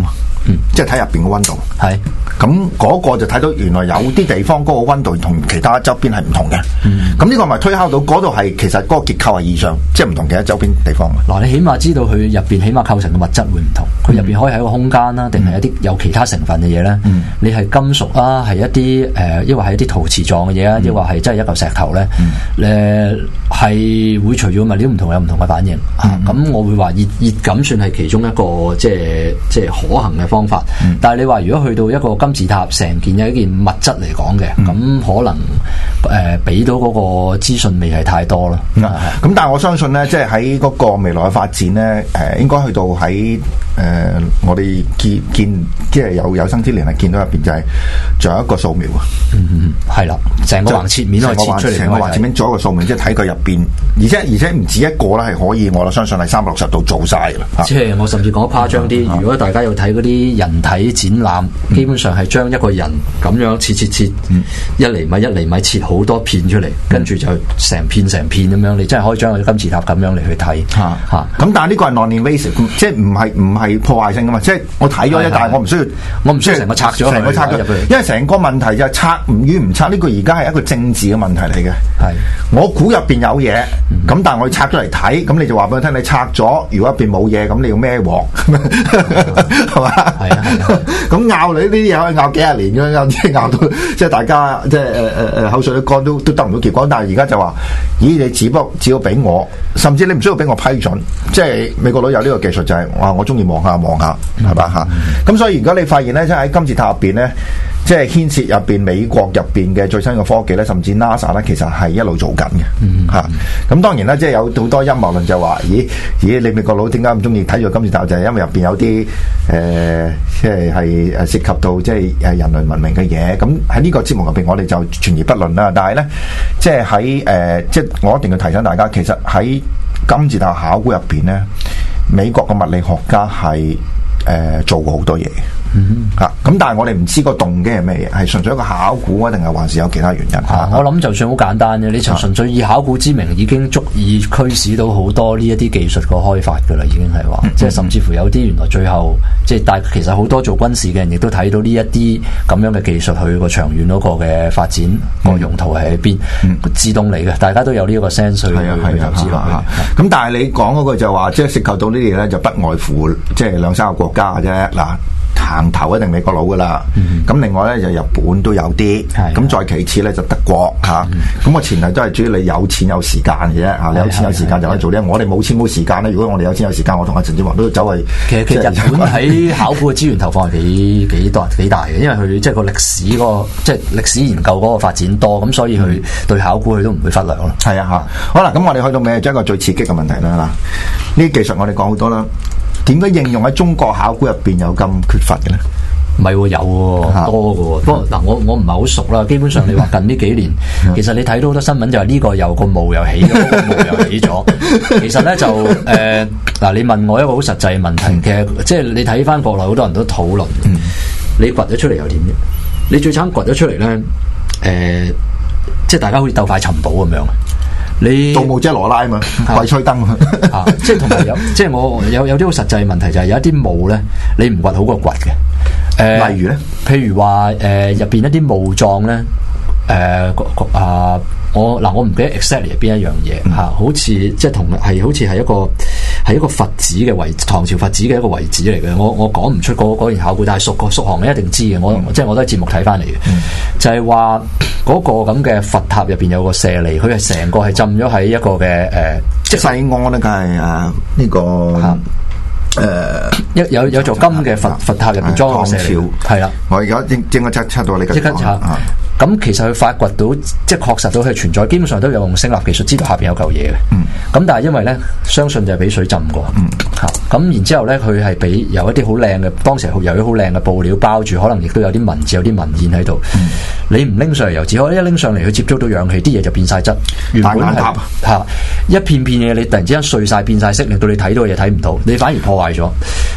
嗯、即係睇入邊嘅溫度。係咁嗰個就睇到原來有啲地方嗰個溫度同其他周邊係唔同嘅。咁呢、嗯、個咪推敲到嗰度係其實嗰個結構係異常，即係唔同其他周邊地方。 嗱，你起碼知道佢入邊起碼構成嘅物質會唔同，佢入邊可以係一個空間啦，定係一啲有其他成分嘅嘢咧？嗯、你係金屬啊，係一啲誒，抑或係一啲陶瓷狀嘅嘢啊，抑或係真係一嚿石頭咧？誒係、嗯呃、會隨住物料唔同有唔同嘅反應。咁、嗯啊、我會話熱熱感算係其中一個即係即係可行嘅方法。嗯、但係你話如果去到一個金字塔成件有一件物質嚟講嘅，咁、嗯、可能誒俾、呃、到嗰個資訊未係太多咯。咁、 嗯、但係我相信咧，即係喺嗰個未來嘅發展咧，誒、呃、應該去到喺誒、呃、我哋見見即係有有生之年係見到入邊就係仲有一個掃描啊。 嗯，係啦，成個橫切面可以切出嚟， 成個橫切面做一個掃描，即係睇佢入邊，而且而且唔止一個啦，係可以，我相信係三百六十度做晒啦。 即係我甚至講誇張啲，嗯、如果大家有睇嗰啲人體展覽，嗯、基本上係將一個人咁樣切切切，嗯、一厘米一厘米切好多片出嚟，嗯、跟住就成片成片咁樣，你真係可以將個金字塔咁樣嚟去睇嚇嚇。咁、 嗯、但係呢個係 non-invasive，即係唔係唔係破壞性噶嘛？即係我睇咗一，但係我唔需要， 我唔需要成個拆咗， 成個拆咗，因為成個問題就係拆唔與唔拆呢個而家係一個政治嘅問題嚟嘅。係我估入邊有嘢，咁但係我拆咗嚟睇，咁你就話俾我聽，你拆咗，如果入邊冇嘢，咁你要孭鑊，係嘛？係啊，咁拗你呢啲嘢可以拗幾廿年咁樣，即係拗到即係大家即係誒誒誒口水都乾都都得唔到結果。但係而家就話，咦？你只不過只要俾我，甚至你唔需要俾我批准，即係美國佬有呢個技術就係、是，哇！我中意望下望下，係嘛嚇？咁、嗯、所以如果你發現咧，即係喺金字塔入邊咧。即係牽涉入邊美國入邊嘅最新嘅科技咧，甚至 NASA 咧，其實係一路做緊嘅嚇。咁、嗯啊、當然啦，即係有好多陰謀論就話：咦咦，你美國佬點解咁中意睇住金字塔？就係、是、因為入邊有啲誒、呃，即係係誒涉及到即係誒人類文明嘅嘢。咁喺呢個節目入邊，我哋就全而不論啦。但係咧，即係喺誒，即係我一定要提醒大家，其實喺金字塔考古入邊咧，美國嘅物理學家係誒、呃、做過好多嘢。嗯吓，咁但係我哋唔知個動機係咩嘢，係純粹一個考古啊，定係還是有其他原因？ 啊，我諗就算好簡單嘅，你就純粹以考古之名已經足以驅使到好多呢一啲技術個開發噶啦，已經係話，嗯、即係甚至乎有啲原來最後即係，但係其實好多做軍事嘅人亦都睇到呢一啲咁樣嘅技術去個長遠嗰個嘅發展個、嗯、用途係喺邊，嗯、自動嚟嘅，大家都有呢一個 sense 去去投資落去。 咁但係你講嗰個就話，即係涉及到呢啲嘢咧，就不外乎即係兩三個國家嘅啫嗱。行頭一定美國佬噶啦，咁、嗯、另外咧就日本都有啲，咁的再其次咧就德國嚇，咁、嗯、個前提都係主要你有錢有時間嘅啫嚇，你有錢有時間就可以做啲。我哋冇錢冇時間咧，如果我哋有錢有時間，我同阿陳志宏都走去。 其實其實日本喺考古嘅資源投放係幾幾多幾大嘅，因為佢即係個歷史嗰個即係歷史研究嗰個發展多，咁所以佢對考古佢都唔會忽略咯。係啊嚇， 好啦，咁我哋去到尾將一個最刺激嘅問題啦嗱，呢啲技術我哋講好多啦。點解應用喺中國考古入邊有咁缺乏嘅咧？ 唔係喎，有喎，多嘅喎。不過嗱，我我唔係好熟啦。基本上你話近呢幾年，其實你睇到好多新聞就係呢個又個墓又起咗，嗰個墓又起咗。其實咧就誒嗱、呃，你問我一個好實際嘅問題，其實即係你睇翻國內好多人都討論，你掘咗出嚟又點啫？你最慘掘咗出嚟咧，誒、呃，即係大家好似鬥快尋寶咁樣。你盜墓者羅拉啊嘛，鬼吹燈啊！即係同埋有，即係我有有啲好實際嘅問題，就係有一啲墓咧，你唔掘好過掘嘅。誒、呃， 例如咧， 譬如話誒入邊一啲墓葬咧，誒、呃、啊，我嗱我唔記得 exactly 係邊一樣嘢嚇、嗯啊，好似即係同係好似係一個係一個佛寺嘅遺，唐朝佛寺嘅一個遺址嚟嘅。我我講唔出嗰嗰件考古，但係熟個熟行你一定知嘅。我、嗯、即係我都係節目睇翻嚟嘅，嗯、就係話。嗰個咁嘅佛塔入邊有個舍利，佢係成個係浸咗喺一個嘅誒，呃、即係西安咧，梗係啊呢個誒一有有座金嘅佛佛塔入邊裝個舍利，係啦。 我而家正正個測測到你嘅， 即刻測。咁其實佢發掘到，即係確實到佢存在，基本上都有用聲納技術知道下邊有嚿嘢嘅。咁、嗯、但係因為咧，相信就係俾水浸過。嚇咁、嗯、然之後咧，佢係俾有一啲好靚嘅，當時係由於好靚嘅布料包住，可能亦都有啲文字、有啲文獻喺度。嗯、你唔拎上嚟，由只可一拎上嚟，佢接觸到氧氣，啲嘢就變晒質。原本係嚇一片片嘢，你突然之間碎晒變晒色，令到你睇到嘅嘢睇唔到，你反而破壞咗。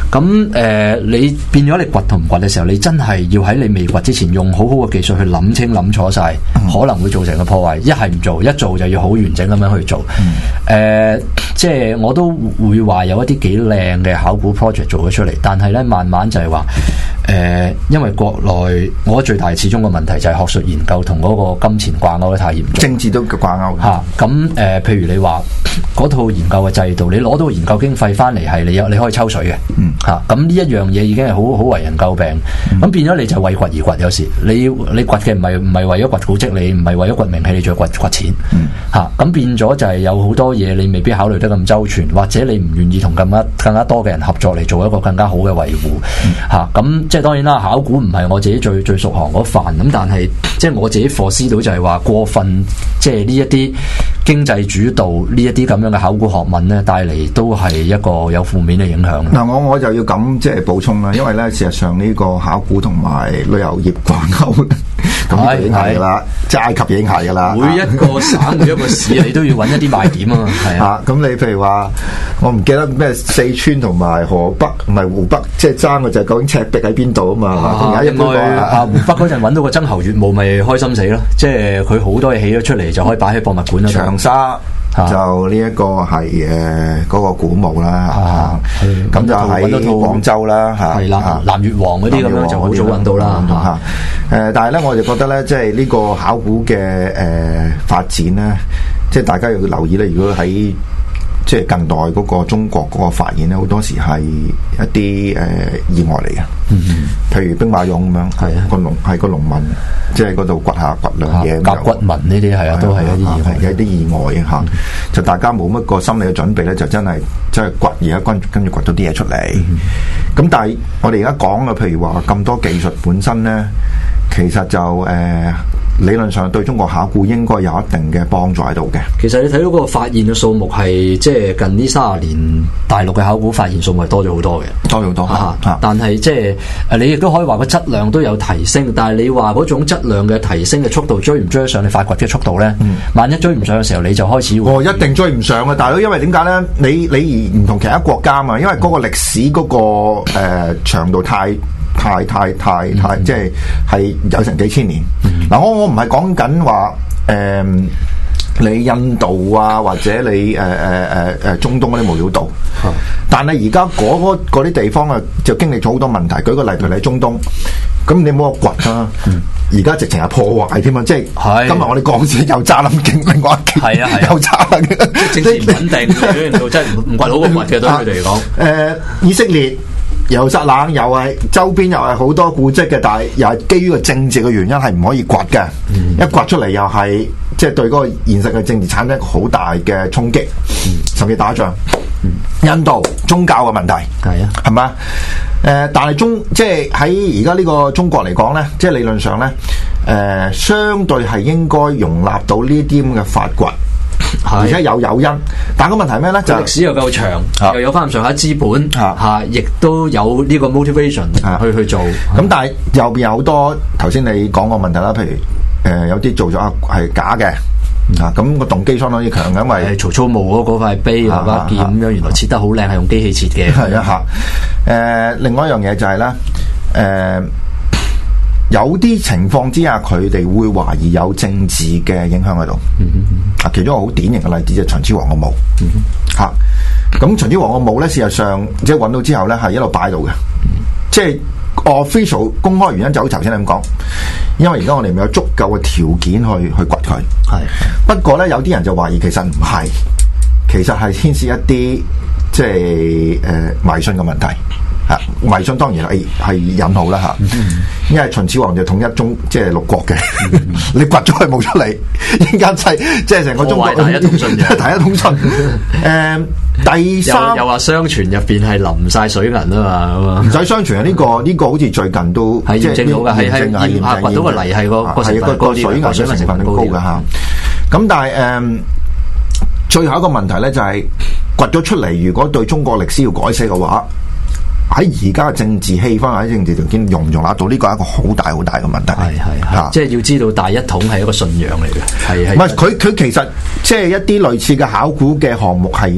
咁誒、呃，你變咗你掘同唔掘嘅時候，你真係要喺你未掘之前用好好嘅技術去諗清諗楚晒，可能會造成嘅破壞。一係唔做，一做就要好完整咁樣去做。誒、呃，即係我都會話有一啲幾靚嘅考古 project 做咗出嚟，但係咧慢慢就係話誒，因為國內我覺得最大始終個問題就係學術研究同嗰個金錢掛鈎得太嚴重， 政治都掛鈎嚇。咁誒、呃，譬如你話嗰套研究嘅制度，你攞到研究經費翻嚟係你有你可以抽水嘅， 嗯嚇。咁呢一樣嘢已經係好好為人詬病。咁、嗯、變咗你就為掘而掘，有時你要你掘嘅唔係唔係為咗掘古蹟，你唔係為咗掘名氣，你仲要掘掘錢，嚇、嗯。咁、啊、變咗就係有好多嘢你未必考慮得咁周全，或者你唔願意同更加更加多嘅人合作嚟做一個更加好嘅維護，嚇。咁、嗯啊、即係當然啦，考古唔係我自己最最熟行嗰範，咁但係即係我自己課思到就係話過分即係呢一啲經濟主導呢一啲咁樣嘅考古學問咧，帶嚟都係一個有負面嘅影響。 嗱，我我就要咁即係補充啦，因為咧事實上呢個考古同埋旅遊業掛鈎，咁呢個已經係噶啦，即係埃及已經係噶啦。 每一個省每一個市，你都要揾一啲賣點啊嘛。係啊， 咁你譬如話，我唔記得咩四川同埋河北唔係湖北，即係爭嘅就係究竟赤壁喺邊度啊嘛。 啊，應該啊，湖北嗰陣揾到個曾侯乙墓，咪開心死咯。即係佢好多嘢起咗出嚟，就可以擺喺博物館啦。 長沙。就呢一個係誒嗰個古墓啦，咁、啊、就喺廣州啦，嚇，係啦， 南越王嗰啲咁樣就好早揾到啦，嚇。誒、啊， 但係咧，我就覺得咧，即係呢個考古嘅誒、呃、發展咧，即係大家要留意咧。如果喺即係近代嗰個中國嗰個發現咧，好多時係一啲誒、呃、意外嚟嘅。嗯嗯，譬如兵馬俑咁樣，係啊，個農係個農民，即係嗰度掘下掘兩嘢， 甲骨文呢啲係啊，都係一啲意外， 係一啲意外嘅嚇。就大家冇乜個心理嘅準備咧，就真係即係掘而家跟跟住掘到啲嘢出嚟。咁、嗯、但係我哋而家講嘅，譬如話咁多技術本身咧，其實就誒。呃理論上對中國考古應該有一定嘅幫助喺度嘅。 其實你睇到嗰個發現嘅數目係即係近呢三十年大陸嘅考古發現數目係多咗好多嘅， 多咗好多。啊啊、但係即係誒，你亦都可以話個質量都有提升。但係你話嗰種質量嘅提升嘅速度追唔追得上你發掘嘅速度咧？嗯、萬一追唔上嘅時候，你就開始哦，一定追唔上嘅，大佬。因為點解咧？你你唔同其他國家嘛，因為嗰個歷史嗰、嗰個誒、呃、長度太。太太太太，即係係有成幾千年。嗱、嗯，我我唔係講緊話誒，你印度啊，或者你誒誒誒誒中東嗰啲無料島，嗯、但係而家嗰啲地方啊，就經歷咗好多問題。舉個例，譬如你喺中東，咁你冇個掘啊，而家、嗯、直情係破壞添啊！即係是今日我哋講先又炸冧勁，另外一件、啊、又炸嘅， 即係政治唔穩定，真係唔唔掘好個掘嘅，對佢哋嚟講。 誒，以色列。耶路撒冷又係周邊又係好多古蹟嘅，但係又係基於個政治嘅原因係唔可以掘嘅，嗯、一掘出嚟又係即係對嗰個現實嘅政治產生一個好大嘅衝擊，嗯、甚至打仗。嗯、印度宗教嘅問題係啊，係嘛？誒、呃，但係中即係喺而家呢個中國嚟講咧，即係理論上咧，誒、呃，相對係應該容納到呢啲咁嘅發掘。而且有誘因，但係個問題係咩咧？就歷史又夠長，啊、又有翻咁上下資本，吓、啊，亦、啊、都有呢個 motivation 去、啊、去做。咁、 啊、但係右邊有好多頭先你講個問題啦，譬如誒、呃、有啲做咗係假嘅，嗯、啊咁個動機相當之強嘅，因為曹操墓嗰塊碑啊把劍咁樣，原來切得好靚，係用機器切嘅。 係啊吓，誒、呃，另外一樣嘢就係、是、咧，誒、呃。有啲情況之下，佢哋會懷疑有政治嘅影響喺度。啊、嗯，其中一個好典型嘅例子就係秦始皇個墓。吓、嗯，咁秦始皇個墓咧，事實上即係揾到之後咧，係一路擺到嘅。嗯、即係 official 公開原因就好頭先你咁講，因為而家我哋未有足夠嘅條件去去掘佢。係的，不過咧有啲人就懷疑其實唔係，其實係牽涉一啲即係誒、呃、迷信嘅問題。吓，迷信當然係係引號啦吓，因為秦始皇就統一中即係六國嘅，你掘咗佢冇出嚟，依家即係即係成個中國大一通訊嘅， 大一通訊。誒，第三又話相傳入邊係淋晒水銀啊嘛， 唔使相傳啊，呢個呢個好似最近都係驗證到嘅，係係驗下掘到個泥係個個成分高啲， 水銀嘅成分高嘅吓。咁但係誒，最後一個問題咧就係掘咗出嚟，如果對中國歷史要改寫嘅話。喺而家嘅政治氣氛，喺政治條件容唔容納到呢個係一個好大好大嘅問題。 係係嚇，即係要知道大一統係一個信仰嚟嘅。係係， 唔係佢佢其實即係一啲類似嘅考古嘅項目係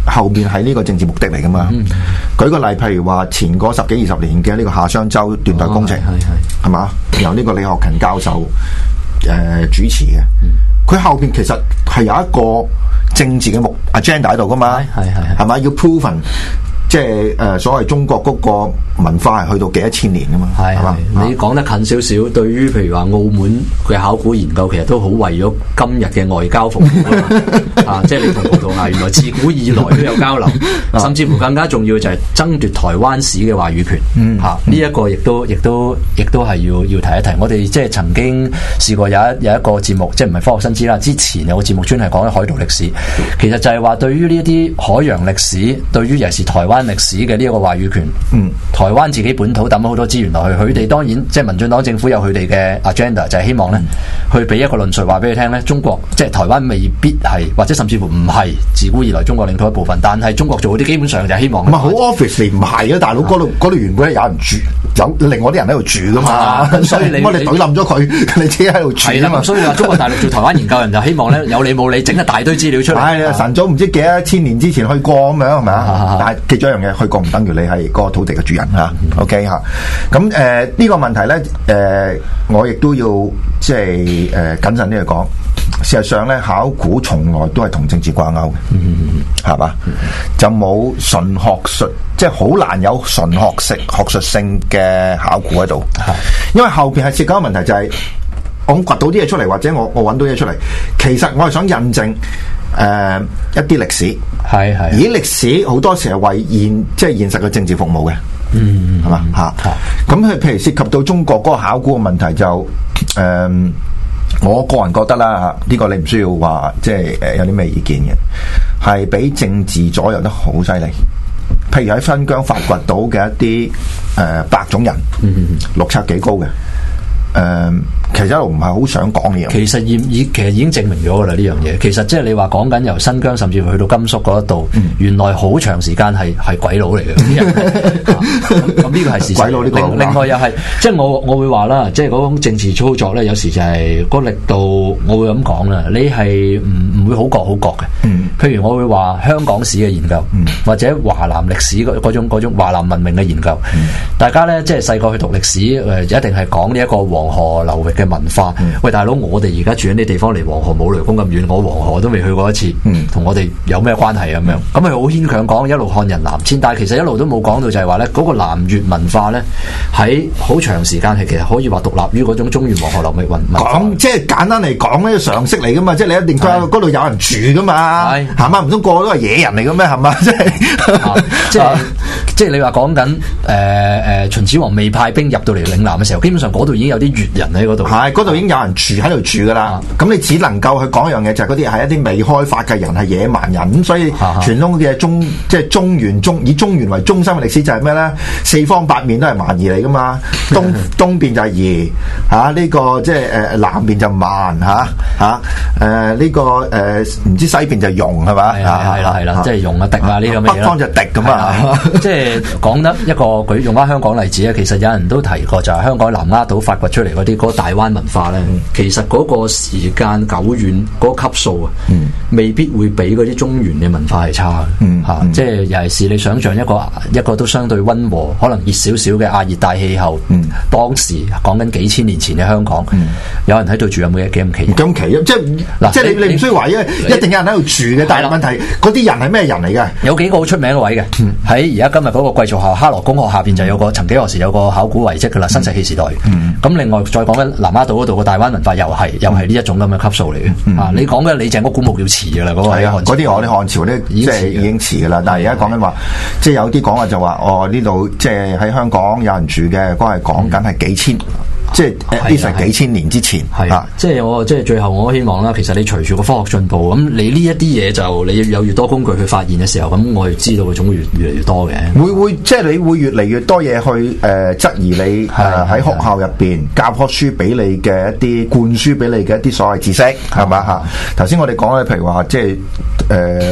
後面係呢個政治目的嚟噶嘛？嗯、舉個例，譬如話前嗰十幾二十年嘅呢個夏商周斷代工程，係嘛、哦？由呢個李學勤教授誒、呃、主持嘅，佢、嗯、後邊其實係有一個政治嘅目 agenda 喺度噶嘛？係係係嘛？要 proven。即係誒、呃，所謂中國嗰個文化係去到幾多千年噶嘛？係嘛？ 你講得近少少，對於譬如話澳門嘅考古研究，其實都好為咗今日嘅外交服務啊！即係你同葡萄牙原來自古以來都有交流，甚至乎更加重要就係爭奪台灣史嘅話語權。嗯，嚇呢一個亦都亦都亦都係要要提一提。我哋即係曾經試過有一有一個節目，即係唔係科學新知啦。之前有個節目專係講海盜歷史，其實就係話對於呢一啲海洋歷史，對於尤其是台灣歷史嘅呢一個話語權，嗯，台灣自己本土抌咗好多資源落去，佢哋當然即係民進黨政府有佢哋嘅 agenda， 就係希望咧、嗯、去俾一個論述話俾佢聽咧，中國即係台灣未必係，或者甚至乎唔係自古以來中國領土一部分，但係中國做嗰啲基本上就係希望。唔係好 obviously 唔係啊，大佬嗰度嗰度原本係有人住，有另外啲人喺度住噶嘛，啊、所以你我哋懟冧咗佢，你自己喺度住啊嘛。所以話中國大陸做台灣研究人就希望咧有理冇理整一大堆資料出嚟。係啊，神早唔知幾多千年之前去過咁樣係咪啊？但係記咗一樣嘢，去過唔等於你係嗰個土地嘅主人嚇。OK 嚇，咁誒呢個問題咧誒、呃，我亦都要即係誒謹慎啲嚟講。事實上咧，考古從來都係同政治掛鈎嘅，係嘛？就冇純學術，即係好難有純學識、學術性嘅考古喺度。因為後邊係涉及一個問題，就係我掘到啲嘢出嚟，或者我我揾到嘢出嚟，其實我係想印證誒、呃、一啲歷史，係係。而啲歷史好多時係為現即係現實嘅政治服務嘅，嗯，係嘛嚇？咁佢譬如涉及到中國嗰個考古嘅問題就，就、呃、誒。我個人覺得啦嚇，呢、這個你唔需要話即係誒有啲咩意見嘅，係俾政治左右得好犀利。譬如喺新疆發掘到嘅一啲誒、呃、白種人，六尺幾高嘅，誒、呃、其實一路唔係好想講呢樣。其實已已其實已經證明咗噶啦呢樣嘢。其實即係你話講緊由新疆甚至去到甘肅嗰一度，嗯、原來好長時間係係鬼佬嚟嘅啲人。咁呢個係事實。鬼佬呢個另，另外又係即係我我會話啦，即係嗰種政治操作咧，有時就係嗰個力度，我會咁講啦。你係唔唔會好覺好覺嘅。嗯、譬如我會話香港史嘅研究，嗯、或者華南歷史嗰嗰種嗰種華南文明嘅研究，嗯、大家咧即係細個去讀歷史誒，一定係講呢一個黃河流域嘅文化。嗯、喂，大佬，我哋而家住喺啲地方離黃河冇雷公咁遠，我黃河都未去過一次，同、嗯、我哋有咩關係咁樣？咁佢好牽強講一路漢人南遷，但係其實一路都冇講到就係話咧嗰個南越文化咧喺好長時間係其實可以話獨立於嗰種中原黃河流域文文化。講即係簡單嚟講咧，常識嚟噶嘛，即係你一定嗰度有人住噶嘛，係嘛？唔通個個都係野人嚟嘅咩？係嘛？即係即係即係你話講緊誒誒秦始皇未派兵入到嚟嶺南嘅時候，基本上嗰度已經有啲越人喺嗰度，係嗰度已經有人住喺度住噶啦。咁、啊、你只能夠去講一樣嘢，就係嗰啲係一啲未開發嘅人，係野蠻人。咁所以傳統嘅中即係中原中以中原為中心嘅歷史就係咩咧？四方八面都係蠻夷嚟噶嘛，東東邊就係夷嚇，呢、啊這個即係誒南邊就蠻嚇嚇誒呢個誒唔、呃、知西邊就戎係嘛？係啦係啦係啦，即係戎啊狄啊呢咁嘅嘢。北方就狄咁啊，即係講得一個舉用翻香港例子咧，其實有人都提過，就係香港南丫島發掘出嚟嗰啲嗰個大灣文化咧，嗯、其實嗰個時間久遠嗰、嗰個級數啊，嗯、未必會比嗰啲中原嘅文化係差嘅嚇。嗯嗯、即係尤其是你想象一個一個都相對溫和，可能熱少少嘅亞熱帶氣候，嗯、當時講緊幾千年前嘅香港，嗯、有人喺度住有冇幾咁奇？咁奇啊！即係嗱，即係你你唔需要懷疑，一定有人喺度住嘅。但係問題嗰啲人係咩人嚟嘅？有幾個好出名嘅位嘅，喺而家今日嗰個貴族學校哈羅公學下邊就有個曾幾何時有個考古遺跡噶啦，新石器時代。咁、嗯、另外再講緊南丫島嗰度個大灣文化又係又係呢一種咁嘅級數嚟嘅。嗯、啊，你講嘅李鄭嗰古墓要遲噶啦，嗰、那個係啊，嗰啲我哋漢朝咧即係已經遲噶啦。但係而家講緊話，即係有啲講話就話哦呢度即係喺香港有人住嘅，嗰係講緊係幾千。即係呢成幾千年之前，係啊，即係我即係最後我希望啦。其實你隨住個科學進步，咁你呢一啲嘢就你有越多工具去發現嘅時候，咁我哋知道嘅總會越越嚟越多嘅。會會即係你會越嚟越多嘢去誒、呃、質疑你誒喺學校入邊教科書俾你嘅一啲灌輸俾你嘅一啲所謂知識係嘛嚇？頭先我哋講咧，譬如話即係誒。呃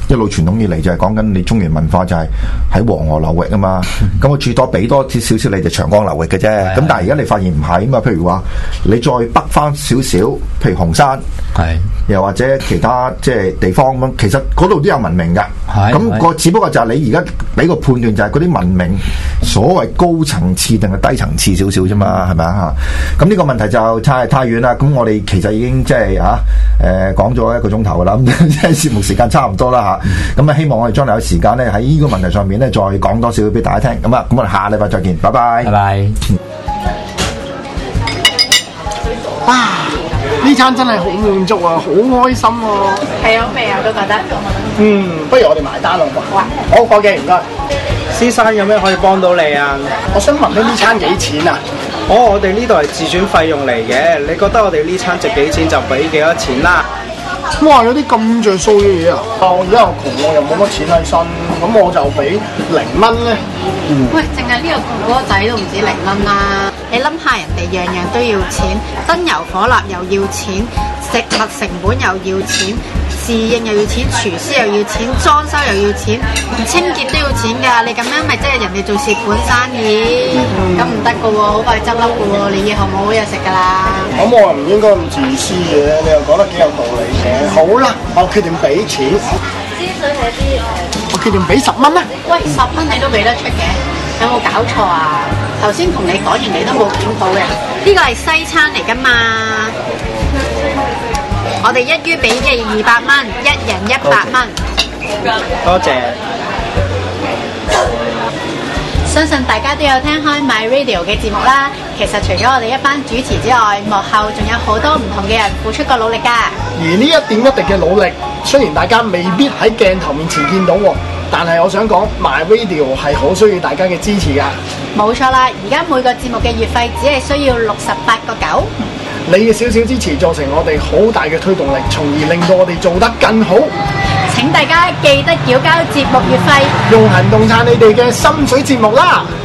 一路傳統以嚟就係講緊你中原文化就係喺黃河流域啊嘛。咁我最多俾多啲少少你就長江流域嘅啫。咁但係而家你發現唔係啊嘛。譬如話你再北翻少少，譬如紅山，係又或者其他即係地方咁，其實嗰度都有文明㗎。咁個只不過就係你而家俾個判斷就係嗰啲文明所謂高層次定係低層次少少啫嘛，係咪啊？咁呢個問題就太太遠啦。咁我哋其實已經即係嚇誒講咗一個鐘頭噶啦，咁即係節目時間差唔多啦嚇。咁啊希望我哋將來有時間咧喺呢個問題上面咧再講多少俾大家聽。咁啊，咁我哋下禮拜再見，拜拜。 拜拜。 哇！呢餐真係好滿足啊，好開心啊！ 係好味啊，都覺得。 嗯，不如我哋埋單咯噃。哇！好，伙計唔該。 先生有咩可以幫到你啊？ 我想問咧，呢餐幾錢啊？ 哦，我哋呢度係自轉費用嚟嘅，你覺得我哋呢餐值幾錢就俾幾多錢啦。 哇！有啲咁着數嘅嘢啊！我而家又窮，我又冇乜錢喺身，咁我就俾零蚊咧。 嗯、喂，淨係呢個哥哥仔都唔止零蚊啦！你諗下，人哋樣樣都要錢，燈油火蠟又要錢，食物成本又要錢，侍應又要錢，廚師又要錢，裝修又要錢，清潔都要錢㗎。你咁樣咪即係人哋做蝕本生意，咁唔得㗎喎，好快執笠㗎喎，你以後冇好嘢食㗎啦。 咁我又唔應該咁自私嘅，你又講得幾有道理嘅。好啦，我決定俾錢。 支水係啲誒， 我決定俾十蚊啦。 喂，十蚊你都俾得出嘅？有冇搞錯啊？頭先同你講完你都冇檢討嘅，呢個係西餐嚟㗎嘛。我哋一於俾嘅二百蚊，一人一百蚊。 多謝。 相信大家都有聽開 My Radio 嘅節目啦。其實除咗我哋一班主持之外，幕後仲有好多唔同嘅人付出過努力㗎。 而呢一點一滴嘅努力，雖然大家未必喺鏡頭面前見到喎，但係我想講 My Radio 係好需要大家嘅支持㗎。 冇錯啦，而家每個節目嘅月費只係需要六十八個九。 你嘅少少支持造成我哋好大嘅推動力，從而令到我哋做得更好。 請大家記得繳交節目月費， 用行動撐你哋嘅心水節目啦！